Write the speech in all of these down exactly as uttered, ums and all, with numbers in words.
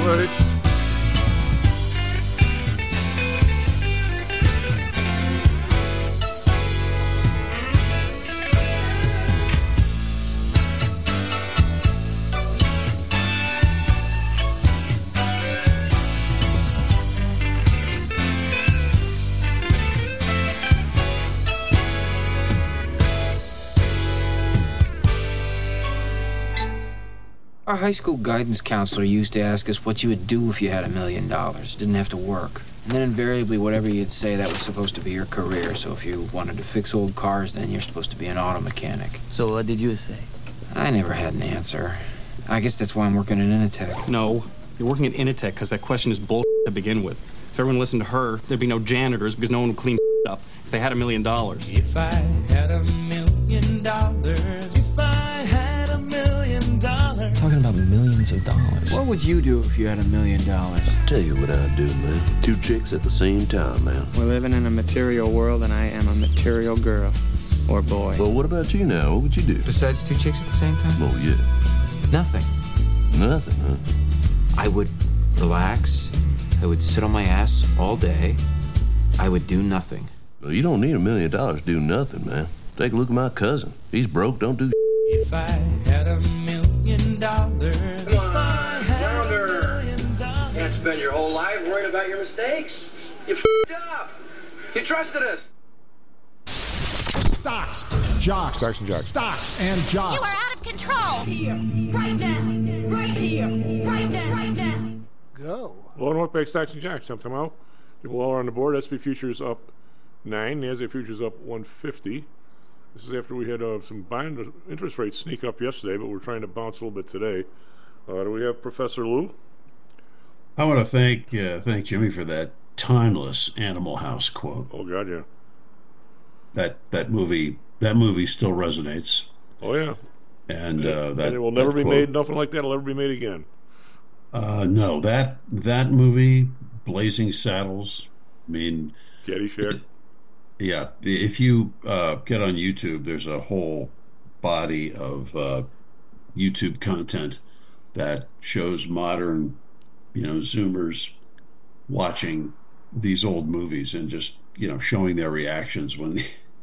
word. Our high school guidance counselor used to ask us what you would do if you had a million dollars. Didn't have to work. And then invariably, whatever you'd say, that was supposed to be your career. So if you wanted to fix old cars, then you're supposed to be an auto mechanic. So what did you say? I never had an answer. I guess that's why I'm working at Initech. No, you're working at Initech because that question is bull to begin with. If everyone listened to her, there'd be no janitors because no one would clean up if they had a million dollars. If I had a million dollars, if I had a million dollars. Talking about millions of dollars. What would you do if you had a million dollars? Tell you what I'd do, man. Two chicks at the same time, man. We're living in a material world, and I am a material girl. Or boy. Well, what about you now? What would you do? Besides two chicks at the same time? Oh, yeah. Nothing. Nothing, huh? I would relax. I would sit on my ass all day. I would do nothing. Well, you don't need a million dollars to do nothing, man. Take a look at my cousin. He's broke, don't do If I had a million dollars. Come on, flounder. You can't spend your whole life worried about your mistakes. You f***ed up. You trusted us. Stocks, jocks, Stocks and jocks. Stocks and jocks. You are out of control. Here, right now, right here, right now, right now. Go. Well, and what back Stocks and Jocks? Sometime out. People all are on the board. S and P futures up nine. NASDAQ futures up one fifty. This is after we had uh, some bond interest rates sneak up yesterday, but we're trying to bounce a little bit today. Uh, do we have Professor Lou? I want to thank uh, thank Jimmy for that timeless Animal House quote. Oh God, yeah. That that movie that movie still resonates. Oh yeah. And uh, that and it will never that be quote, made. Nothing like that will ever be made again. Uh, no, that that movie, Blazing Saddles. I mean, Caddyshack. Yeah, if you uh, get on YouTube, there's a whole body of uh, YouTube content that shows modern, you know, Zoomers watching these old movies and just, you know, showing their reactions when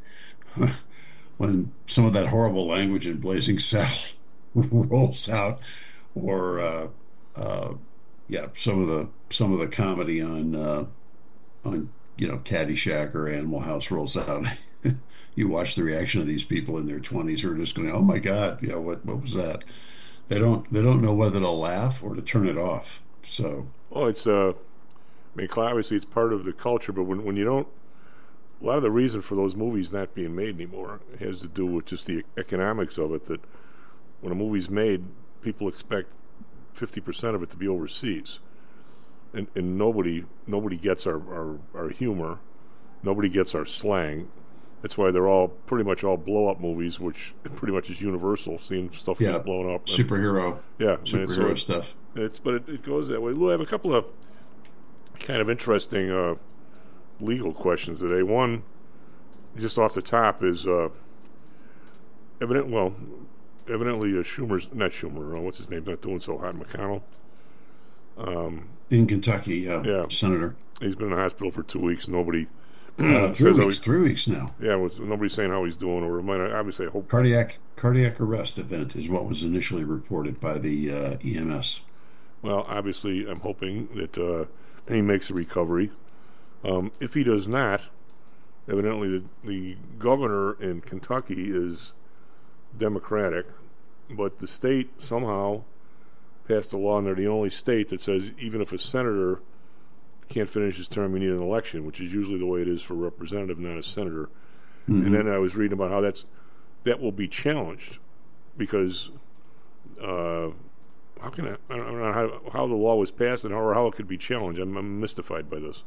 when some of that horrible language in Blazing Saddles rolls out, or uh, uh, yeah, some of the some of the comedy on uh, on. you know, Caddyshack or Animal House rolls out. You watch the reaction of these people in their twenties who are just going, "Oh my God, yeah, what what was that?" They don't they don't know whether to laugh or to turn it off. So, oh, it's uh, I mean, obviously it's part of the culture, but when when you don't, a lot of the reason for those movies not being made anymore has to do with just the economics of it. That when a movie's made, people expect fifty percent of it to be overseas. And, and nobody nobody gets our, our, our humor. Nobody gets our slang. That's why they're all pretty much all blow-up movies, which pretty much is universal, seeing stuff yeah, get blown up. Superhero. And, yeah. Superhero I mean, so stuff. It's, but it, it goes that way. Lou, I have a couple of kind of interesting uh, legal questions today. One, just off the top, is uh, evident. Well, evidently uh, Schumer's, not Schumer, uh, what's his name, not doing so hot, McConnell. Um, in Kentucky, yeah, yeah, Senator. He's been in the hospital for two weeks. Nobody, uh, three weeks, three weeks now. Yeah, was nobody's saying how he's doing, or might obviously I hope cardiac cardiac arrest event is what was initially reported by the uh, E M S. Well, obviously, I'm hoping that uh, he makes a recovery. Um, if he does not, evidently the, the governor in Kentucky is Democratic, but the state somehow passed a law, and they're the only state that says even if a senator can't finish his term, you need an election, which is usually the way it is for a representative, not a senator. Mm-hmm. And then I was reading about how that's that will be challenged because uh, how can I, I don't know how, how the law was passed and how, or how it could be challenged. I'm, I'm mystified by this.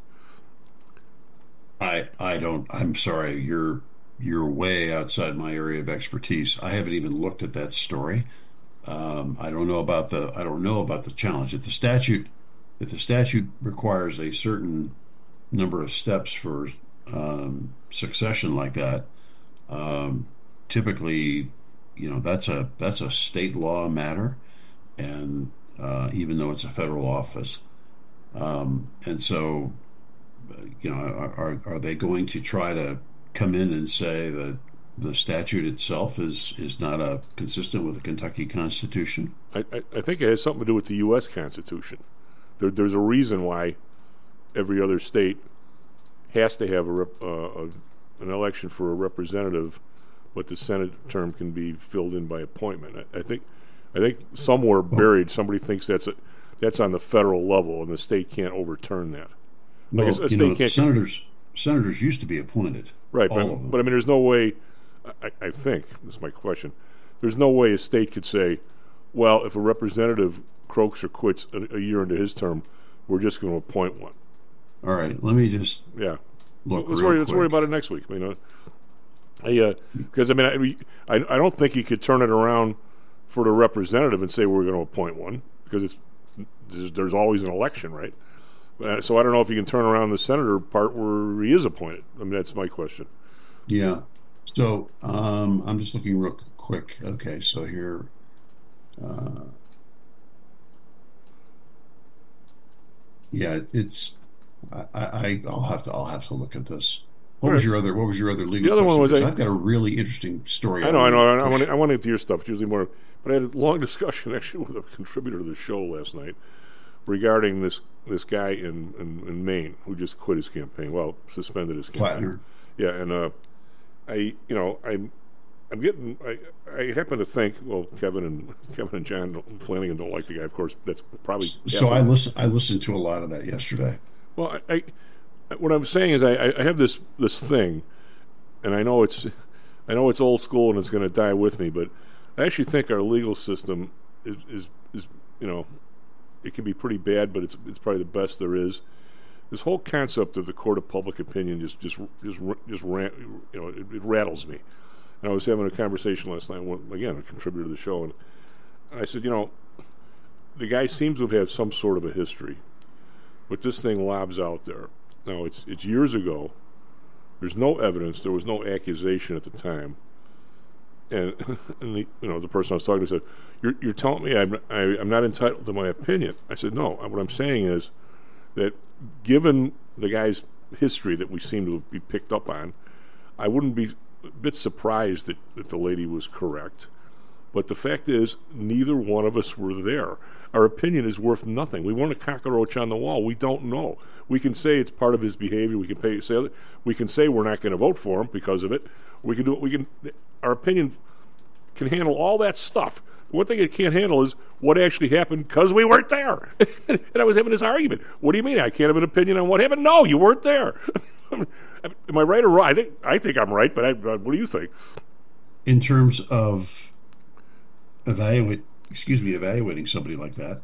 I I don't. I'm sorry. You're you're way outside my area of expertise. I haven't even looked at that story. Um, I don't know about the I don't know about the challenge. If the statute if the statute requires a certain number of steps for um, succession like that, um, typically, you know, that's a that's a state law matter. and uh, even though it's a federal office. Um, and so, you know, are, are they going to try to come in and say that the statute itself is, is not a, consistent with the Kentucky Constitution? I, I, I think it has something to do with the U S Constitution. There, there's a reason why every other state has to have a, rep, uh, a an election for a representative, but the Senate term can be filled in by appointment. I, I think, I think somewhere buried, somebody thinks that's a, that's on the federal level, and the state can't overturn that. Well, Like a- a you state know, can't- senators senators used to be appointed, Right, all but, of them. but I mean, there's no way. I, I think this is my question. There's no way a state could say, "Well, if a representative croaks or quits a, a year into his term, we're just going to appoint one." All right, let me just Yeah. look Let's real worry, let's worry quick. about it next week. I mean, uh, I because I mean, I, we- I I don't think you could turn it around for the representative and say we're going to appoint one, because it's there's, there's always an election, right? Uh, so I don't know if you can turn around the senator part where he is appointed. I mean, that's my question. Yeah. So um, I'm just looking real quick. Okay, so here. Uh, yeah, it's. I, I I'll have to I'll have to look at this. What was Right. your other What was your other legal? The other one question? was Because I- I've got a really interesting story. I know, I know. I, I push. want to, I want to get to your stuff. It's usually more, but I had a long discussion actually with a contributor to the show last night regarding this this guy in, in, in Maine who just quit his campaign. Well, suspended his campaign. Plattner. Yeah, and uh, I, you know, I'm, I'm getting. I, I happen to think. Well, Kevin and Kevin and John don't, Flanagan don't like the guy. Of course, that's probably. So I listen. I listened to a lot of that yesterday. Well, I, I what I'm saying is I, I have this this thing, and I know it's I know it's old school and it's going to die with me, but I actually think our legal system is, is is you know it can be pretty bad, but it's it's probably the best there is. This whole concept of the court of public opinion just just just just ran, you know it, it rattles me. And I was having a conversation last night with, again, a contributor to the show, and I said, you know, the guy seems to have had some sort of a history, but this thing lobs out there. Now, it's it's years ago. There's no evidence. There was no accusation at the time. And, and the, you know, the person I was talking to said, you're, you're telling me I'm, I, I'm not entitled to my opinion. I said, no. What I'm saying is that given the guy's history that we seem to be picked up on, I wouldn't be a bit surprised that, that the lady was correct. But the fact is, neither one of us were there. Our opinion is worth nothing. We weren't a cockroach on the wall. We don't know. We can say it's part of his behavior. We can pay, say we can say we're not going to vote for him because of it. We can do it. We can. Our opinion can handle all that stuff. One thing it can't handle is what actually happened because we weren't there. And I was having this argument. What do you mean I can't have an opinion on what happened? No, you weren't there. Am I right or wrong? I think I think I'm right, but I, what do you think? In terms of evaluate, excuse me, evaluating somebody like that,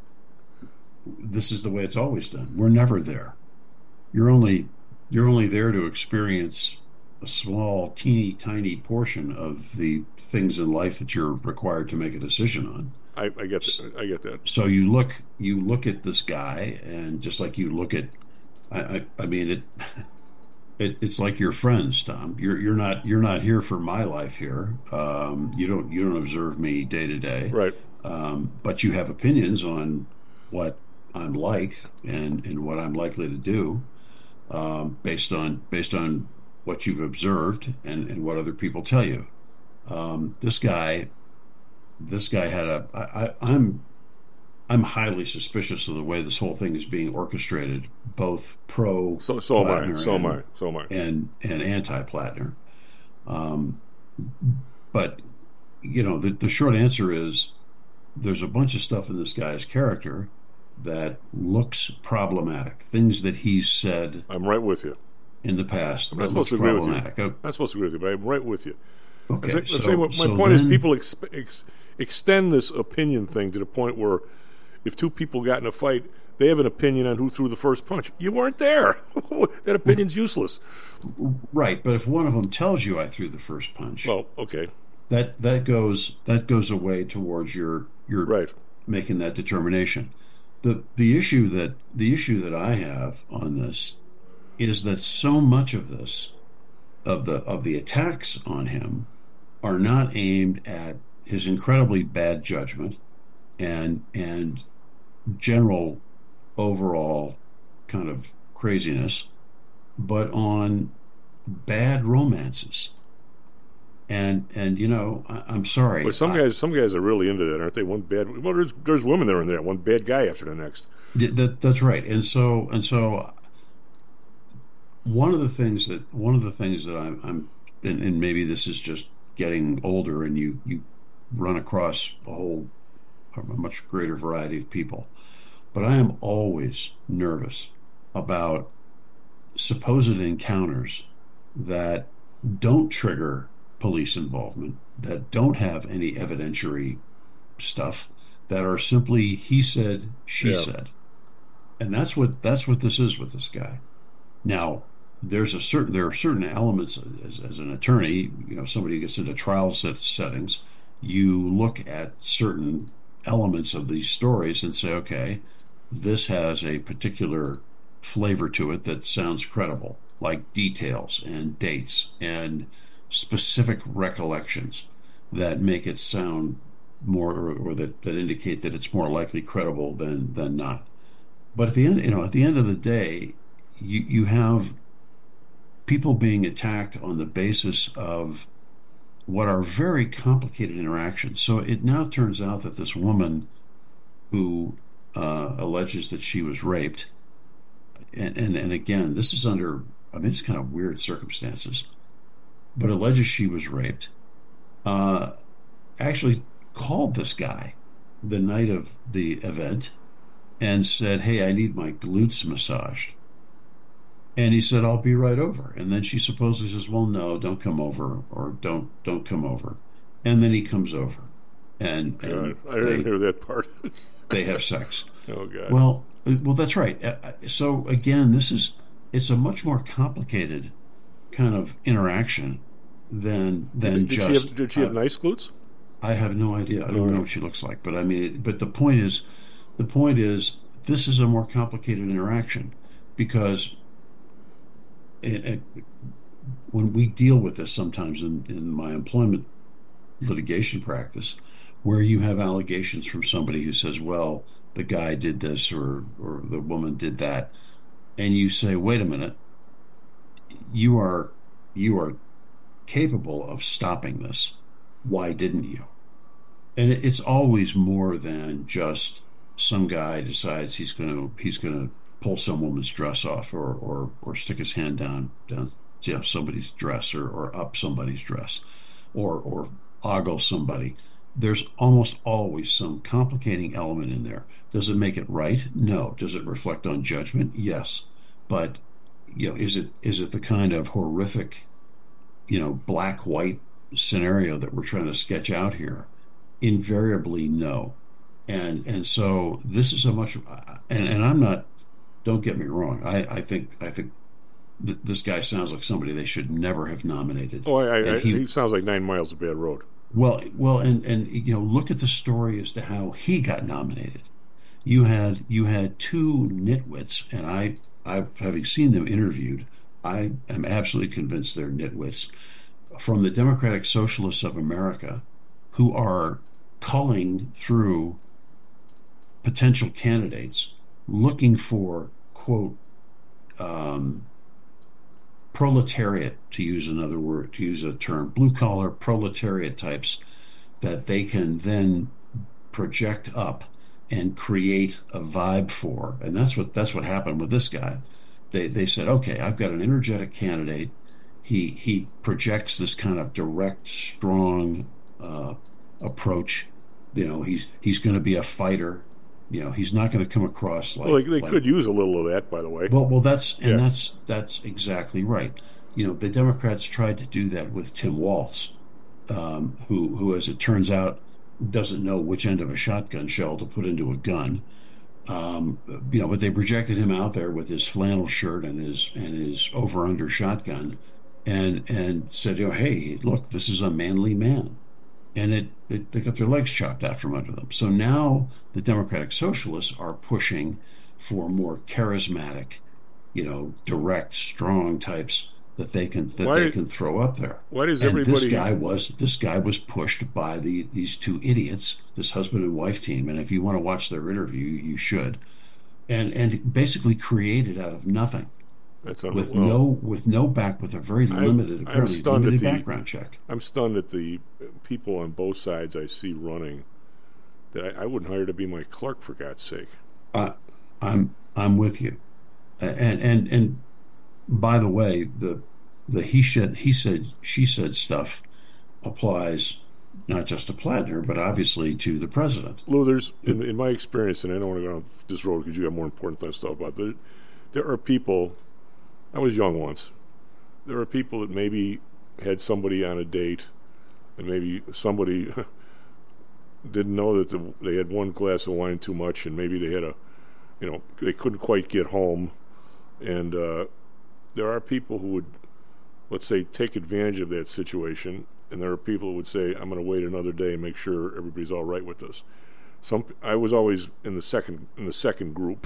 this is the way it's always done. We're never there. You're only you're only there to experience a small, teeny, tiny portion of the things in life that you're required to make a decision on. I, I get that. I get that. So you look you look at this guy, and just like you look at, I, I, I mean it. It, it's like your friends, Tom. You're you're not you're not here for my life here. Um, you don't you don't observe me day to day, right? Um, but you have opinions on what I'm like and, and what I'm likely to do, um, based on based on what you've observed and, and what other people tell you. Um, this guy, this guy had a. I, I, I'm. I'm highly suspicious of the way this whole thing is being orchestrated, both pro so so am I, Plattner so and, am I, so am I, and and anti Plattner. Um, but you know, the the short answer is there's a bunch of stuff in this guy's character that looks problematic. Things that he's said. I'm right with you. In the past, I'm that not looks supposed to agree problematic. with you. I'm not supposed to agree with you, but I'm right with you. Okay, I think, so, saying what, my so point then, is people ex, ex, extend this opinion thing to the point where if two people got in a fight, they have an opinion on who threw the first punch. You weren't there. That opinion's useless. Right, but if one of them tells you I threw the first punch, well, okay, that that goes that goes away towards your your right making that determination. the the issue that the issue that I have on this is that so much of this of the of the attacks on him are not aimed at his incredibly bad judgment and and general overall kind of craziness, but on bad romances. And and you know, I, I'm sorry. Well, some I, guys some guys are really into that, aren't they? One bad well, there's there's women that are in there. One bad guy after the next. That that's right. And so and so, one of the things that one of the things that I'm, I'm and, and maybe this is just getting older, and you you run across a whole a much greater variety of people, but I am always nervous about supposed encounters that don't trigger police involvement, that don't have any evidentiary stuff, that are simply he said, she yeah. said. And that's what that's what this is with this guy. Now, there's a certain there are certain elements as, as an attorney, you know, somebody who gets into trial set, settings, you look at certain elements of these stories and say, okay, this has a particular flavor to it that sounds credible, like details and dates and specific recollections that make it sound more, or, or that, that indicate that it's more likely credible than than not. But at the end, you know, at the end of the day, you you have people being attacked on the basis of what are very complicated interactions. So it now turns out that this woman who uh, alleges that she was raped, and, and, and again, this is under, I mean, it's kind of weird circumstances, but alleges she was raped, uh, actually called this guy the night of the event and said, hey, I need my glutes massaged. And he said, I'll be right over. And then she supposedly says, well, no, don't come over, or don't don't come over. And then he comes over. And, and God, I didn't they, hear that part. they have sex. Oh, God. Well, well, that's right. So, again, this is, it's a much more complicated kind of interaction than than did just... She have, did she have uh, nice glutes? I have no idea. I don't oh. know what she looks like. But, I mean, but the point is, the point is, this is a more complicated interaction because... And, and when we deal with this sometimes in, in my employment litigation practice, where you have allegations from somebody who says, well, the guy did this or, or the woman did that, and you say, wait a minute, you are you are capable of stopping this. Why didn't you? And it, it's always more than just some guy decides he's going to he's going to pull some woman's dress off, or, or, or stick his hand down down you know, somebody's dress, or, or up somebody's dress, or or ogle somebody. There's almost always some complicating element in there. Does it make it right? No. Does it reflect on judgment? Yes. But you know, is it is it the kind of horrific, you know, black white scenario that we're trying to sketch out here? Invariably, no. And and so this is a much and, and I'm not. Don't get me wrong. I, I think I think th- this guy sounds like somebody they should never have nominated. Oh, I, I, he, he sounds like nine miles of bad road. Well, well, and, and you know, look at the story as to how he got nominated. You had you had two nitwits, and I, I've having seen them interviewed, I am absolutely convinced they're nitwits from the Democratic Socialists of America, who are culling through potential candidates, looking for, quote, um, proletariat, to use another word, to use a term, blue-collar proletariat types that they can then project up and create a vibe for. And that's what that's what happened with this guy. They they said, okay, I've got an energetic candidate. He he projects this kind of direct, strong uh, approach. You know, he's he's going to be a fighter. You know, he's not going to come across like... Well, they, they like, could use a little of that, by the way. Well, well, that's and yeah. that's that's exactly right. You know, the Democrats tried to do that with Tim Walz, um, who, who, as it turns out, doesn't know which end of a shotgun shell to put into a gun. Um, you know, but they projected him out there with his flannel shirt and his and his over-under shotgun, and and said, you know, hey, look, this is a manly man. And it, it they got their legs chopped out from under them. So now the Democratic Socialists are pushing for more charismatic, you know, direct, strong types that they can that Why- they can throw up there. Why does and this everybody- guy was this guy was pushed by the these two idiots, this husband and wife team. And if you want to watch their interview, you should. And and basically created out of nothing. That's with well, no with no back with a very I'm- limited I'm apparently stunned limited at the- background check. I'm stunned at the people on both sides I see running that I, I wouldn't hire to be my clerk, for God's sake. Uh, I'm I'm with you, and and and by the way, the the he said he said she said stuff applies not just to Plattner, but obviously to the president. Lou, there's in, in my experience, and I don't want to go on this road because you have more important things to talk about. There, there are people. I was young once. There are people that maybe had somebody on a date, and maybe somebody didn't know that the, they had one glass of wine too much, and maybe they had a, you know, they couldn't quite get home, and uh, there are people who would, let's say, take advantage of that situation, and there are people who would say, "I'm going to wait another day and make sure everybody's all right with this." Some I was always in the second in the second group.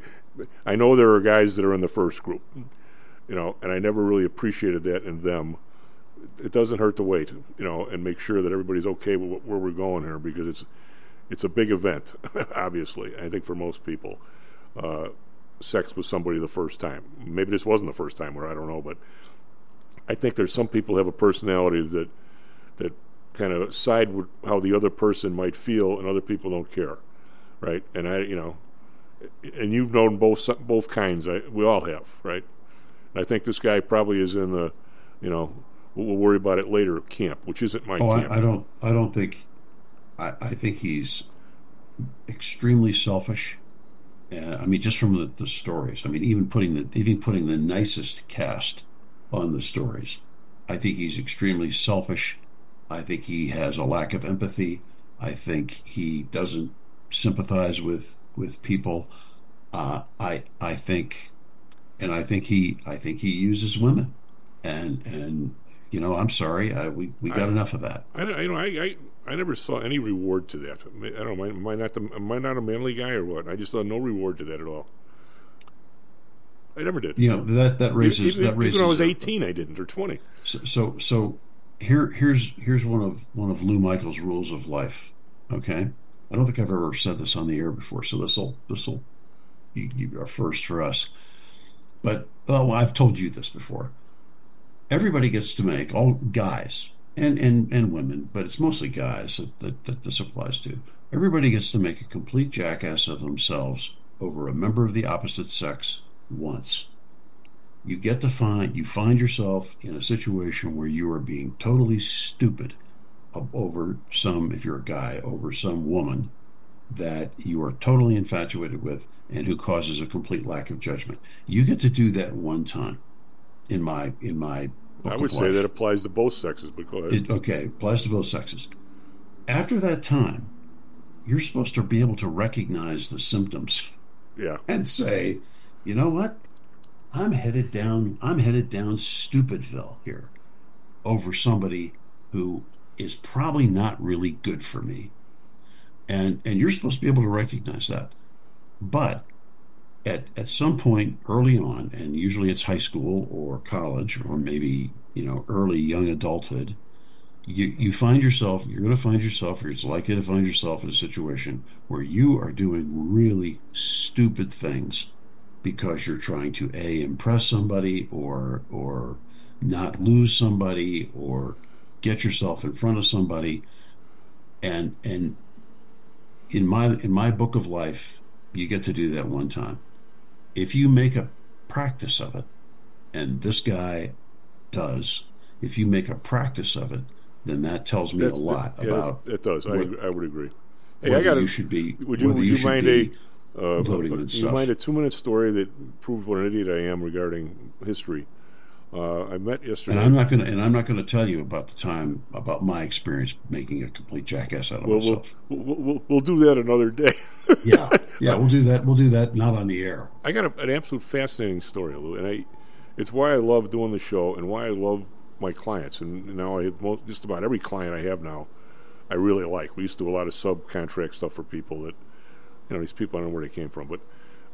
I know there are guys that are in the first group, you know, and I never really appreciated that in them. It doesn't hurt to wait, you know, and make sure that everybody's okay with what, where we're going here, because it's it's a big event, obviously. I think for most people, uh, sex with somebody the first time. Maybe this wasn't the first time, or I don't know, but I think there's some people who have a personality that that kind of side with how the other person might feel, and other people don't care, right? And I, you know, and you've known both both kinds. I, we all have, right? And I think this guy probably is in the, you know, we'll worry about it later camp, which isn't my oh, camp. I, I don't. I don't think. I, I think he's extremely selfish. Uh, I mean, just from the, the stories. I mean, even putting the even putting the nicest cast on the stories, I think he's extremely selfish. I think he has a lack of empathy. I think he doesn't sympathize with with people. Uh, I I think, and I think he I think he uses women, and and you know, I'm sorry, I, we we got I, enough of that. I you know I, I I never saw any reward to that. I don't know. Am I not the am I not a manly guy or what? I just saw no reward to that at all. I never did. You know, that that raises even, that raises. Even when I was eighteen, I didn't, or twenty. So so, so here here's here's one of one of Lou Michaels' rules of life. Okay, I don't think I've ever said this on the air before, so this will this will you, you are first for us. But oh, I've told you this before. Everybody gets to make, all guys and and and women, but it's mostly guys that, that, that this applies to. Everybody gets to make a complete jackass of themselves over a member of the opposite sex once. You get to find you find yourself in a situation where you are being totally stupid over some, if you're a guy, over some woman that you are totally infatuated with and who causes a complete lack of judgment. You get to do that one time. In my in my book I would of say life. that applies to both sexes, but go ahead. It, okay, applies to both sexes. After that time, you're supposed to be able to recognize the symptoms. Yeah. And say, you know what? I'm headed down I'm headed down Stupidville here over somebody who is probably not really good for me. And and you're supposed to be able to recognize that. But at at some point early on, and usually it's high school or college or maybe, you know, early young adulthood, you you find yourself you're going to find yourself or it's likely to find yourself in a situation where you are doing really stupid things because you're trying to a impress somebody or or not lose somebody or get yourself in front of somebody. And and in my in my book of life, you get to do that one time. If you make a practice of it, and this guy does, if you make a practice of it, then that tells me That's, a lot yeah, about it does. what, I, I would agree. Hey, whether I gotta, you should be. Would you, whether would you, you should mind be a uh, voting uh, on you stuff. mind a two-minute story that proves what an idiot I am regarding history? Uh, I met yesterday, and I'm not going to. And I'm not going to tell you about the time about my experience making a complete jackass out of we'll, myself. We'll, we'll, we'll, we'll do that another day. yeah, yeah, we'll do that. We'll do that. Not on the air. I got a, an absolute fascinating story, Lou, and I. It's why I love doing the show and why I love my clients. And now I have most, just about every client I have now, I really like. We used to do a lot of subcontract stuff for people that, you know, these people I don't know where they came from, but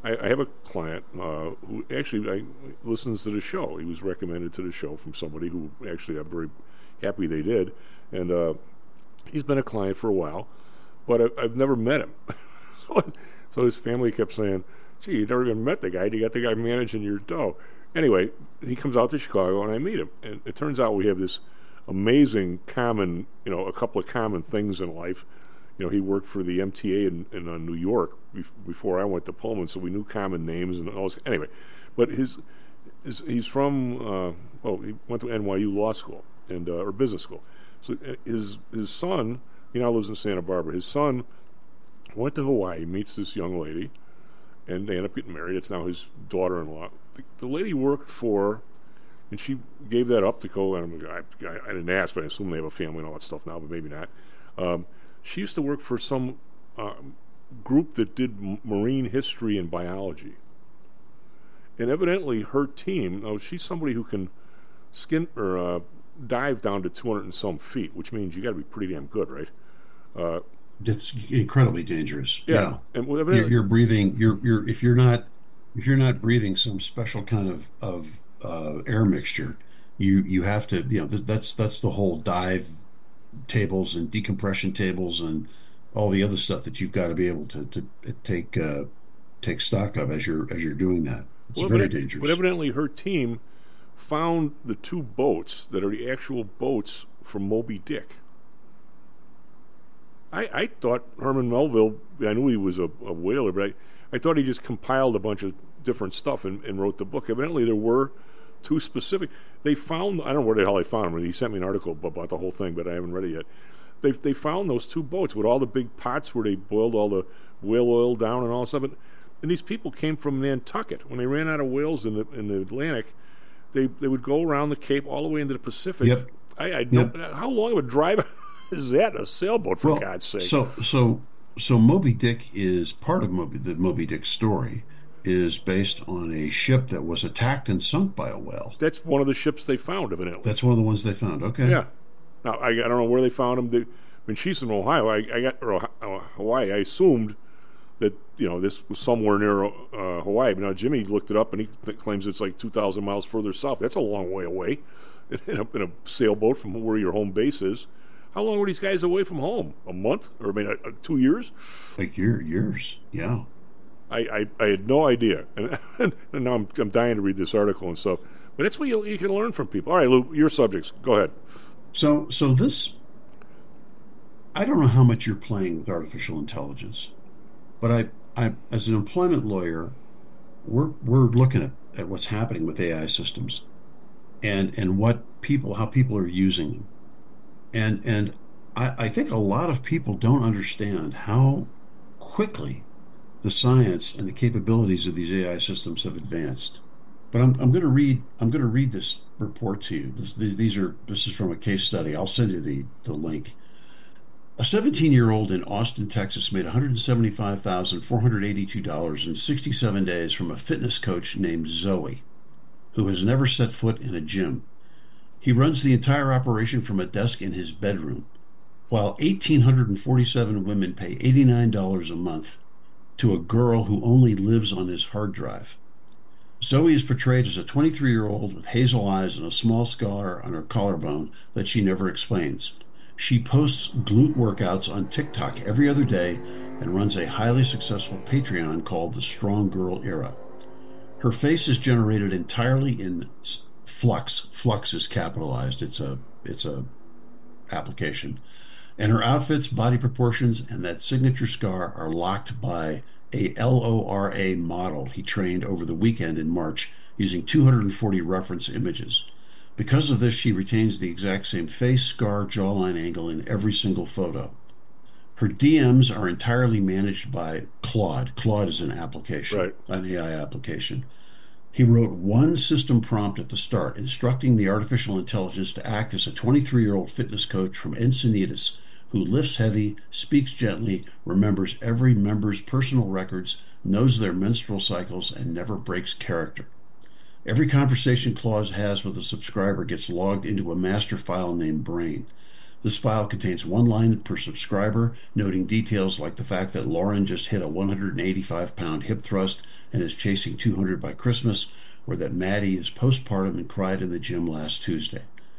I, I have a client uh, who actually I, listens to the show. He was recommended to the show from somebody who actually I'm very happy they did. And uh, he's been a client for a while, but I, I've never met him. so, so his family kept saying, gee, you never even met the guy. You got the guy managing your dough. Anyway, he comes out to Chicago, and I meet him. And it turns out we have this amazing common, you know, a couple of common things in life. You know, he worked for the M T A in, in uh, New York be- before I went to Pullman, so we knew common names and all this. Anyway, but his, his he's from, uh, oh, he went to N Y U Law School, and uh, or business school. So uh, his his son, he now lives in Santa Barbara. His son went to Hawaii, meets this young lady, and they end up getting married. It's now his daughter-in-law. The, the lady worked for, and she gave that up to go, and I, I, I didn't ask, but I assume they have a family and all that stuff now, but maybe not. Um, she used to work for some uh, group that did m- marine history and biology. And evidently her team, now she's somebody who can skin or uh, dive down to two hundred and some feet, which means you got to be pretty damn good, right? Uh, It's incredibly dangerous. Yeah, yeah. and well, you're, evidently, you're breathing. You're you're if you're not if you're not breathing some special kind of of uh, air mixture, you you have to. You know, this, that's that's the whole dive tables and decompression tables and all the other stuff that you've got to be able to to take uh, take stock of as you're as you're doing that. It's well, very evidently, dangerous. But evidently, her team found the two boats that are the actual boats from Moby Dick. I, I thought Herman Melville, I knew he was a, a whaler, but I, I thought he just compiled a bunch of different stuff and, and wrote the book. Evidently, there were two specific. They found, I don't know where the hell they found them. He sent me an article about the whole thing, but I haven't read it yet. They they found those two boats with all the big pots where they boiled all the whale oil down and all that stuff. And, and these people came from Nantucket. When they ran out of whales in the in the Atlantic, they, they would go around the Cape all the way into the Pacific. Yep. I, I Yep. know, how long of a drive is that? A sailboat, for well, God's sake. So so so Moby Dick is part of Moby, the Moby Dick story is based on a ship that was attacked and sunk by a whale. That's one of the ships they found, evidently. That's one of the ones they found. Okay. Yeah. Now I, I don't know where they found them. They, I mean, she's in Ohio. I, I got or, uh, Hawaii. I assumed that you know this was somewhere near uh, Hawaii. But now Jimmy looked it up and he th- claims it's like two thousand miles further south. That's a long way away in a, in a sailboat from where your home base is. How long were these guys away from home? A month, or I mean, uh, two years? Like year, years. Yeah. I, I, I had no idea, and, and now I'm I'm dying to read this article and stuff. But that's what you, you can learn from people. All right, Lou, your subjects. Go ahead. So so this, I don't know how much you're playing with artificial intelligence, but I, I as an employment lawyer, we're we're looking at, at what's happening with A I systems, and and what people how people are using them, and and I, I think a lot of people don't understand how quickly the science and the capabilities of these A I systems have advanced. But I'm, I'm going to read. I'm going to read this report to you. This, these, these are. This is from a case study. I'll send you the, the link. A seventeen-year-old in Austin, Texas, made one hundred seventy-five thousand four hundred eighty-two dollars in sixty-seven days from a fitness coach named Zoe, who has never set foot in a gym. He runs the entire operation from a desk in his bedroom, while one thousand eight hundred forty-seven women pay eighty-nine dollars a month to a girl who only lives on his hard drive. Zoe is portrayed as a twenty-three-year-old with hazel eyes and a small scar on her collarbone that she never explains. She posts glute workouts on TikTok every other day and runs a highly successful Patreon called the Strong Girl Era. Her face is generated entirely in Flux. Flux is capitalized. It's a it's a application. And her outfits, body proportions, and that signature scar are locked by a L O R A model he trained over the weekend in March using two hundred forty reference images. Because of this, she retains the exact same face, scar, jawline angle in every single photo. Her D Ms are entirely managed by Claude. Claude is an application, right. An A I application. He wrote one system prompt at the start, instructing the artificial intelligence to act as a twenty-three-year-old fitness coach from Encinitas, who lifts heavy, speaks gently, remembers every member's personal records, knows their menstrual cycles, and never breaks character. Every conversation Claude has with a subscriber gets logged into a master file named Brain. This file contains one line per subscriber, noting details like the fact that Lauren just hit a one hundred eighty-five pound hip thrust and is chasing two hundred by Christmas, or that Maddie is postpartum and cried in the gym last Tuesday.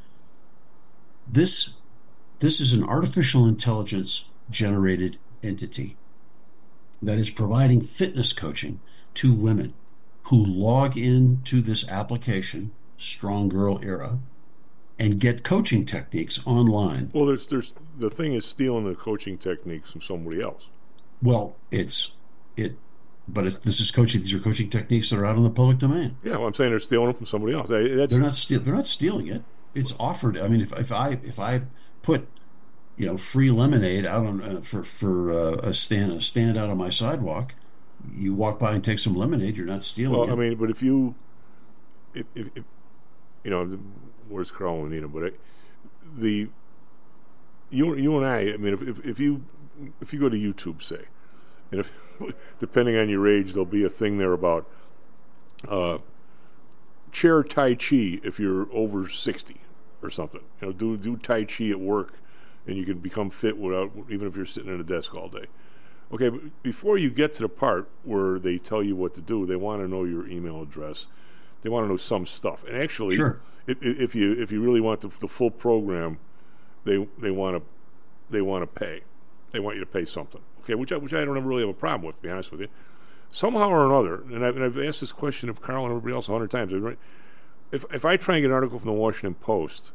This, this is an artificial intelligence generated entity that is providing fitness coaching to women who log into this application, Strong Girl Era, and get coaching techniques online. Well, there's there's the thing is stealing the coaching techniques from somebody else. Well, it's it, but it, this is coaching. These are coaching techniques that are out in the public domain. Yeah, well, I'm saying they're stealing them from somebody else. I, that's, they're not steal. They're not stealing it. It's offered. I mean, if if I if I put, you know, free lemonade out on uh, for for uh, a stand a stand out on my sidewalk, you walk by and take some lemonade. You're not stealing well, it. I mean, but if you, if, if, if you know. Where's Carl and Nina? But I, the you you and I, I mean, if, if if you if you go to YouTube, say, and if depending on your age, there'll be a thing there about uh, chair Tai Chi if you're over sixty or something. You know, do do Tai Chi at work, and you can become fit without even if you're sitting at a desk all day. Okay, but before you get to the part where they tell you what to do, they want to know your email address. They want to know some stuff, and actually. Sure. If, if you if you really want the, the full program, they they want to they want to pay, they want you to pay something. Okay, which I, which I don't really have a problem with, to be honest with you. Somehow or another, and I've, and I've asked this question of Carl and everybody else a hundred times. If if I try and get an article from the Washington Post,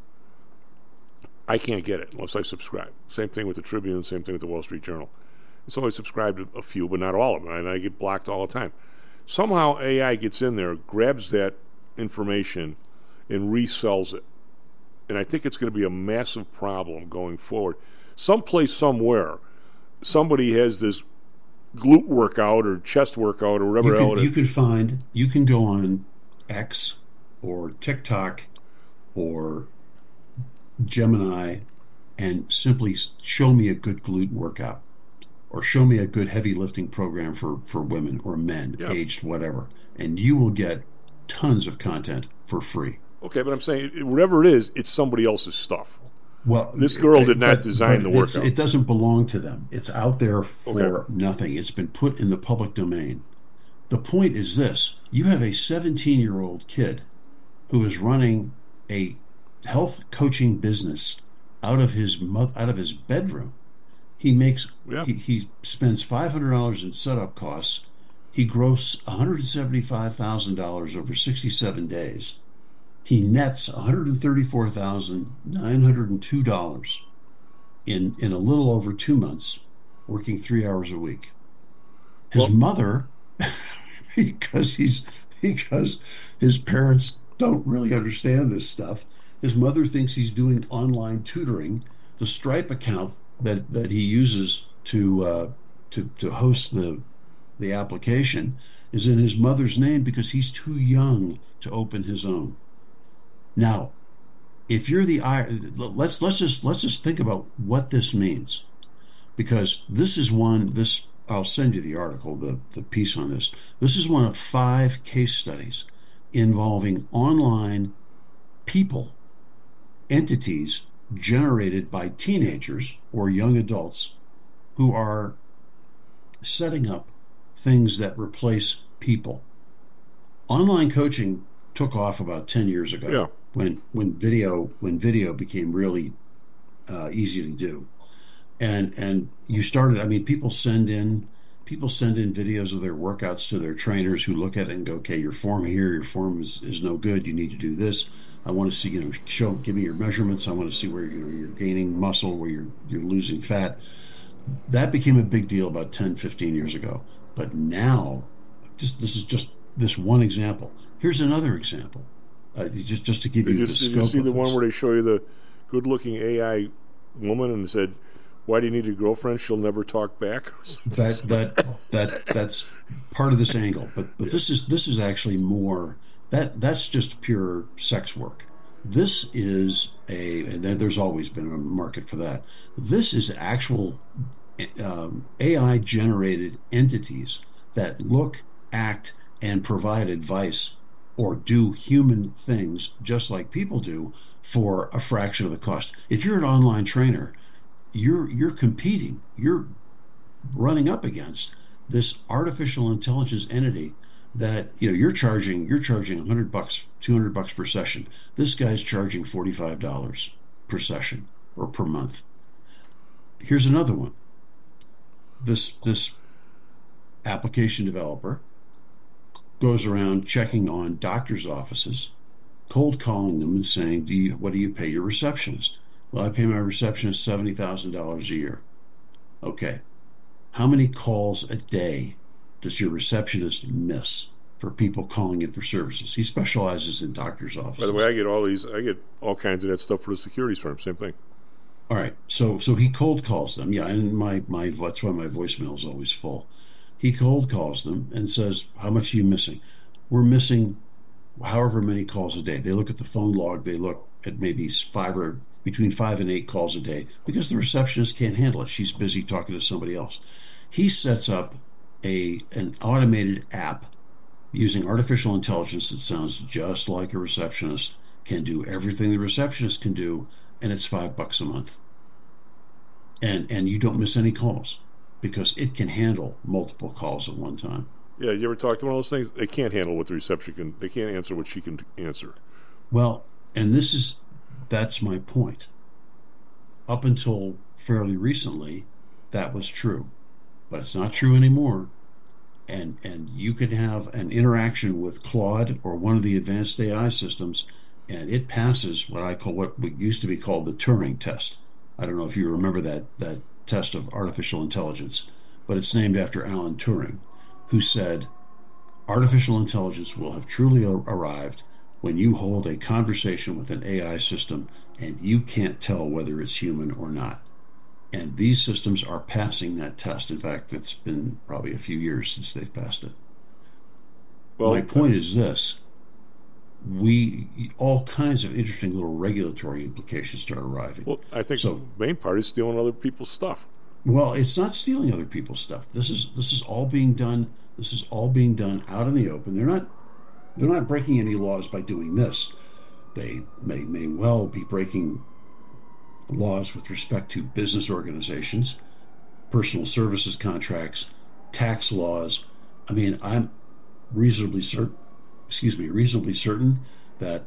I can't get it unless I subscribe. Same thing with the Tribune. Same thing with the Wall Street Journal. So I subscribed to a few, but not all of them, and I get blocked all the time. Somehow A I gets in there, grabs that information, and resells it. And I think it's going to be a massive problem going forward. Someplace, somewhere, somebody has this glute workout or chest workout or whatever you can, else. You can find, you can go on X or TikTok or Gemini and simply show me a good glute workout or show me a good heavy lifting program for, for women or men, yeah. aged whatever. And you will get tons of content for free. Okay, but I'm saying whatever it is, it's somebody else's stuff. Well, this girl did not but, design but the workout. It doesn't belong to them. It's out there for okay. nothing. It's been put in the public domain. The point is this: you have a seventeen-year-old kid who is running a health coaching business out of his mo- out of his bedroom. He makes yeah. he, he spends five hundred dollars in setup costs. He grosses one hundred seventy-five thousand dollars over sixty-seven days. He nets one hundred thirty-four thousand nine hundred two dollars in, in a little over two months, working three hours a week. His well, mother, because he's because his parents don't really understand this stuff, his mother thinks he's doing online tutoring. The Stripe account that, that he uses to uh, to to host the the application is in his mother's name because he's too young to open his own. Now, if you're the let's let's just let's just think about what this means, because this is one this I'll send you the article, the the piece on this. This is one of five case studies involving online people, entities generated by teenagers or young adults who are setting up things that replace people. Online coaching took off about ten years ago. Yeah. When when video when video became really uh, easy to do, and and you started. I mean, people send in people send in videos of their workouts to their trainers, who look at it and go, "Okay, your form here, your form is, is no good. You need to do this. I want to see, you know, show, give me your measurements. I want to see where you know you're gaining muscle, where you're you're losing fat." That became a big deal about ten, fifteen years ago. But now, just this is just this one example. Here's another example. Uh, just just to give did you, you the did scope. Did you see of the this. one where they show you the good-looking A I woman and said, "Why do you need a girlfriend? She'll never talk back." that that that that's part of this angle. But but yeah. this is this is actually more that that's just pure sex work. This is a and there's always been a market for that. This is actual um, A I generated entities that look, act, and provide advice or do human things just like people do for a fraction of the cost. If you're an online trainer, you're you're competing, you're running up against this artificial intelligence entity that, you know, you're charging you're charging one hundred bucks, two hundred bucks per session. This guy's charging forty-five dollars per session or per month. Here's another one. This this application developer goes around checking on doctors' offices, cold calling them and saying, "Do you what do you pay your receptionist?" "Well, I pay my receptionist seventy thousand dollars a year." Okay. How many calls a day does your receptionist miss for people calling in for services? He specializes in doctors' offices. By the way, I get all these, I get all kinds of that stuff for the securities firm. Same thing. All right. So so he cold calls them. Yeah, and my, my that's why my voicemail is always full. He cold calls them and says, "How much are you missing?" "We're missing however many calls a day." They look at the phone log. They look at maybe five or between five and eight calls a day because the receptionist can't handle it. She's busy talking to somebody else. He sets up a an automated app using artificial intelligence that sounds just like a receptionist, can do everything the receptionist can do, and it's five bucks a month. And and you don't miss any calls because it can handle multiple calls at one time. Yeah, you ever talk to one of those things? They can't handle what the reception can. They can't answer what she can answer. Well, and this is that's my point. Up until fairly recently, that was true, but it's not true anymore. And and you could have an interaction with Claude or one of the advanced A I systems, and it passes what I call what used to be called the Turing test. I don't know if you remember that that test of artificial intelligence, but it's named after Alan Turing, who said, "Artificial intelligence will have truly arrived when you hold a conversation with an A I system and you can't tell whether it's human or not." And these systems are passing that test. In fact, it's been probably a few years since they've passed it. Well, my point is this. We all kinds of interesting little regulatory implications start arriving. Well, I think so, the main part is stealing other people's stuff. Well, it's not stealing other people's stuff. This is this is all being done. This is all being done out in the open. They're not they're not breaking any laws by doing this. They may may well be breaking laws with respect to business organizations, personal services contracts, tax laws. I mean, I'm reasonably certain. Excuse me, reasonably certain that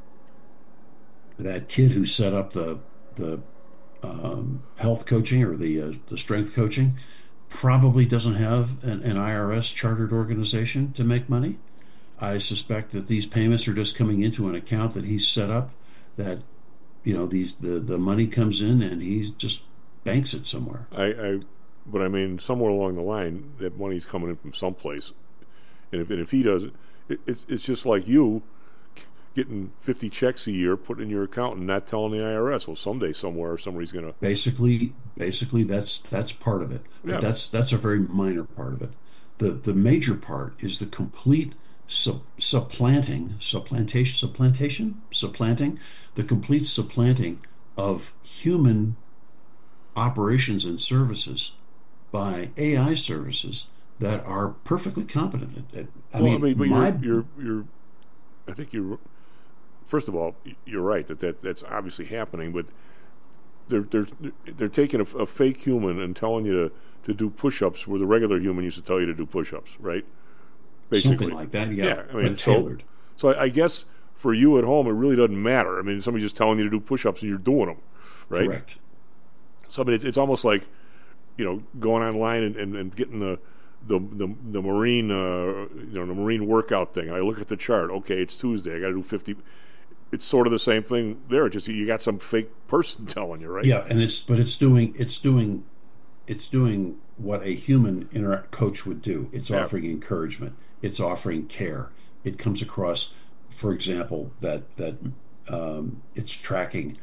that kid who set up the the um, health coaching or the uh, the strength coaching probably doesn't have an, an I R S chartered organization to make money. I suspect that these payments are just coming into an account that he's set up. That you know these the, the money comes in and he just banks it somewhere. I, I but I mean somewhere along the line that money's coming in from someplace, and if and if he does it. It's it's just like you getting fifty checks a year put in your account and not telling the I R S. Well, someday, somewhere, somebody's going to basically basically that's that's part of it. But yeah. that's that's a very minor part of it. The the major part is the complete sub, supplanting supplantation supplantation supplanting the complete supplanting of human operations and services by A I services that are perfectly competent. At, at, I well, mean, I mean, but my, you're, you're, you're, I think you're. First of all, you're right that, that that's obviously happening, but they're they're they're taking a, a fake human and telling you to, to do push-ups where the regular human used to tell you to do push-ups, right? Basically, something like that. Yeah, yeah I mean, but tailored. So, so I, I guess for you at home, it really doesn't matter. I mean, somebody's just telling you to do push-ups and you're doing them, right? Correct. So I mean, it's, it's almost like, you know, going online and, and, and getting the The, the the marine uh, you know the marine workout thing. And I look at the chart. Okay, it's Tuesday. I got to do fifty. It's sort of the same thing there. Just you got some fake person telling you, right? Yeah, and it's but it's doing it's doing it's doing what a human inter- coach would do. It's yeah. offering encouragement. It's offering care. It comes across, for example, that that um, it's tracking.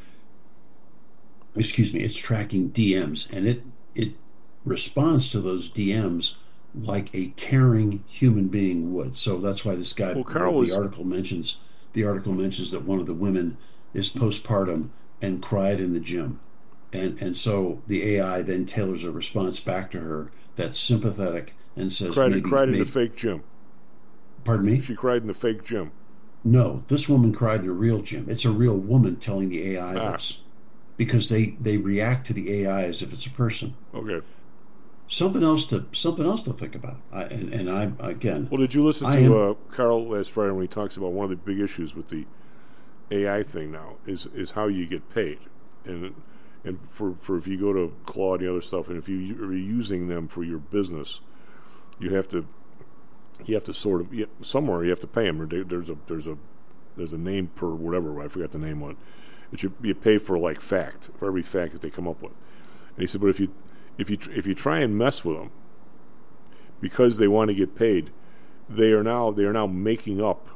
Excuse me. It's tracking D Ms, and it it responds to those D Ms like a caring human being would. So that's why this guy, well, Carl the, was, the article mentions, the article mentions that one of the women is postpartum and cried in the gym. And and so the A I then tailors a response back to her that's sympathetic and says, cried, maybe, cried maybe, in the fake gym. Pardon me? She cried in the fake gym. No, this woman cried in a real gym. It's a real woman telling the A I Ah. this because they they react to the A I as if it's a person. Okay. Something else to something else to think about. I, and and I again. Well, did you listen I to am- uh, Carl last Friday when he talks about one of the big issues with the A I thing now is is how you get paid, and and for, for if you go to Claude and the other stuff, and if you are using them for your business, you have to you have to sort of you, somewhere you have to pay them. Or there- there's a there's a there's a name per whatever, I forgot the name one. That you you pay for like fact for every fact that they come up with. And he said, but if you if you tr- if you try and mess with them because they want to get paid, they are now they are now making up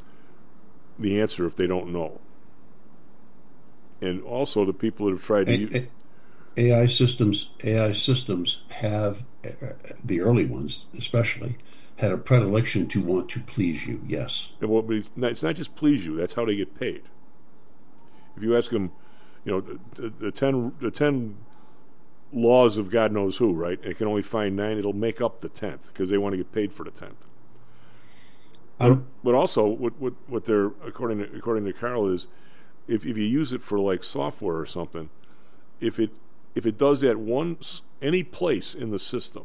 the answer if they don't know. And also the people that have tried to A- use, A- AI systems A I systems have uh, the early ones especially had a predilection to want to please you. Yes. and what it's not, it's not just please you. That's how they get paid. If you ask them, you know, the, the, the ten the ten laws of God knows who, right? It can only find nine. It'll make up the tenth because they want to get paid for the tenth. But, Um, but also, what what what they're according to according to Carl is, if if you use it for like software or something, if it if it does that one s- any place in the system,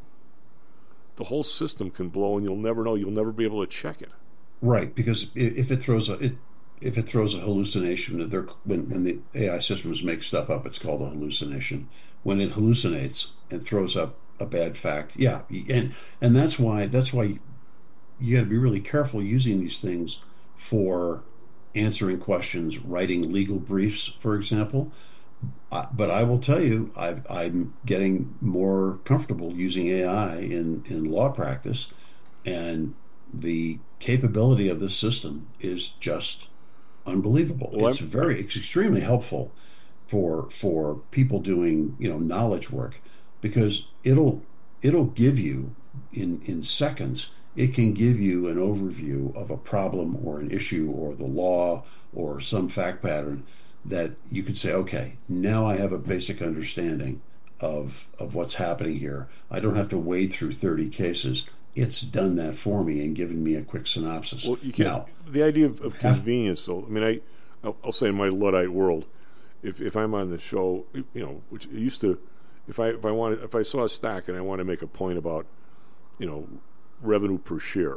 the whole system can blow, and you'll never know. You'll never be able to check it. Right, because i- if it throws a it, if it throws a hallucination, that they're, when when the A I systems make stuff up, it's called a hallucination. When it hallucinates and throws up a bad fact, yeah, y- and and that's why that's why you got to be really careful using these things for answering questions, writing legal briefs, for example. Uh, but I will tell you, I've, I'm getting more comfortable using A I in, in law practice, and the capability of this system is just unbelievable. Well, it's I'm- very, it's extremely helpful for for people doing you know knowledge work because it'll it'll give you in in seconds. It can give you an overview of a problem or an issue or the law or some fact pattern that you could say, okay, now I have a basic understanding of of what's happening here. I don't have to wade through thirty cases. It's done that for me and given me a quick synopsis. Well, you can't. Now, The idea of, of have- convenience, though. I mean, I, I'll, I'll say in my Luddite world, if if I'm on the show, you know, which it used to, if I if I wanted, if I saw a stock and I want to make a point about, you know, revenue per share,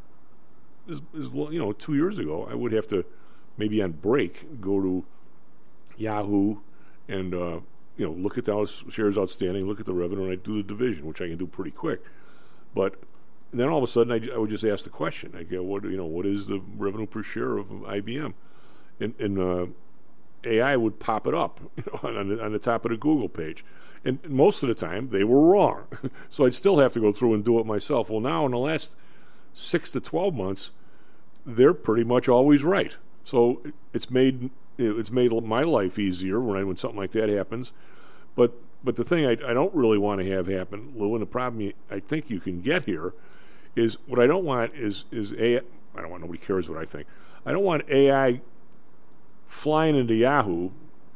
is is you know, two years ago, I would have to maybe on break go to Yahoo and uh, you know look at those shares outstanding, look at the revenue, and I do the division, which I can do pretty quick. But then all of a sudden, I, I would just ask the question. I go, what you know, what is the revenue per share of I B M? And, and uh, A I would pop it up, you know, on the, on the top of the Google page. And most of the time, they were wrong. So I'd still have to go through and do it myself. Well, now in the last six to twelve months, they're pretty much always right. So it- it's made it's made my life easier when I, when something like that happens. But but the thing I, I don't really want to have happen, Lou, and the problem you, I think you can get here is what I don't want is is A I. I don't want nobody cares what I think. I don't want A I flying into Yahoo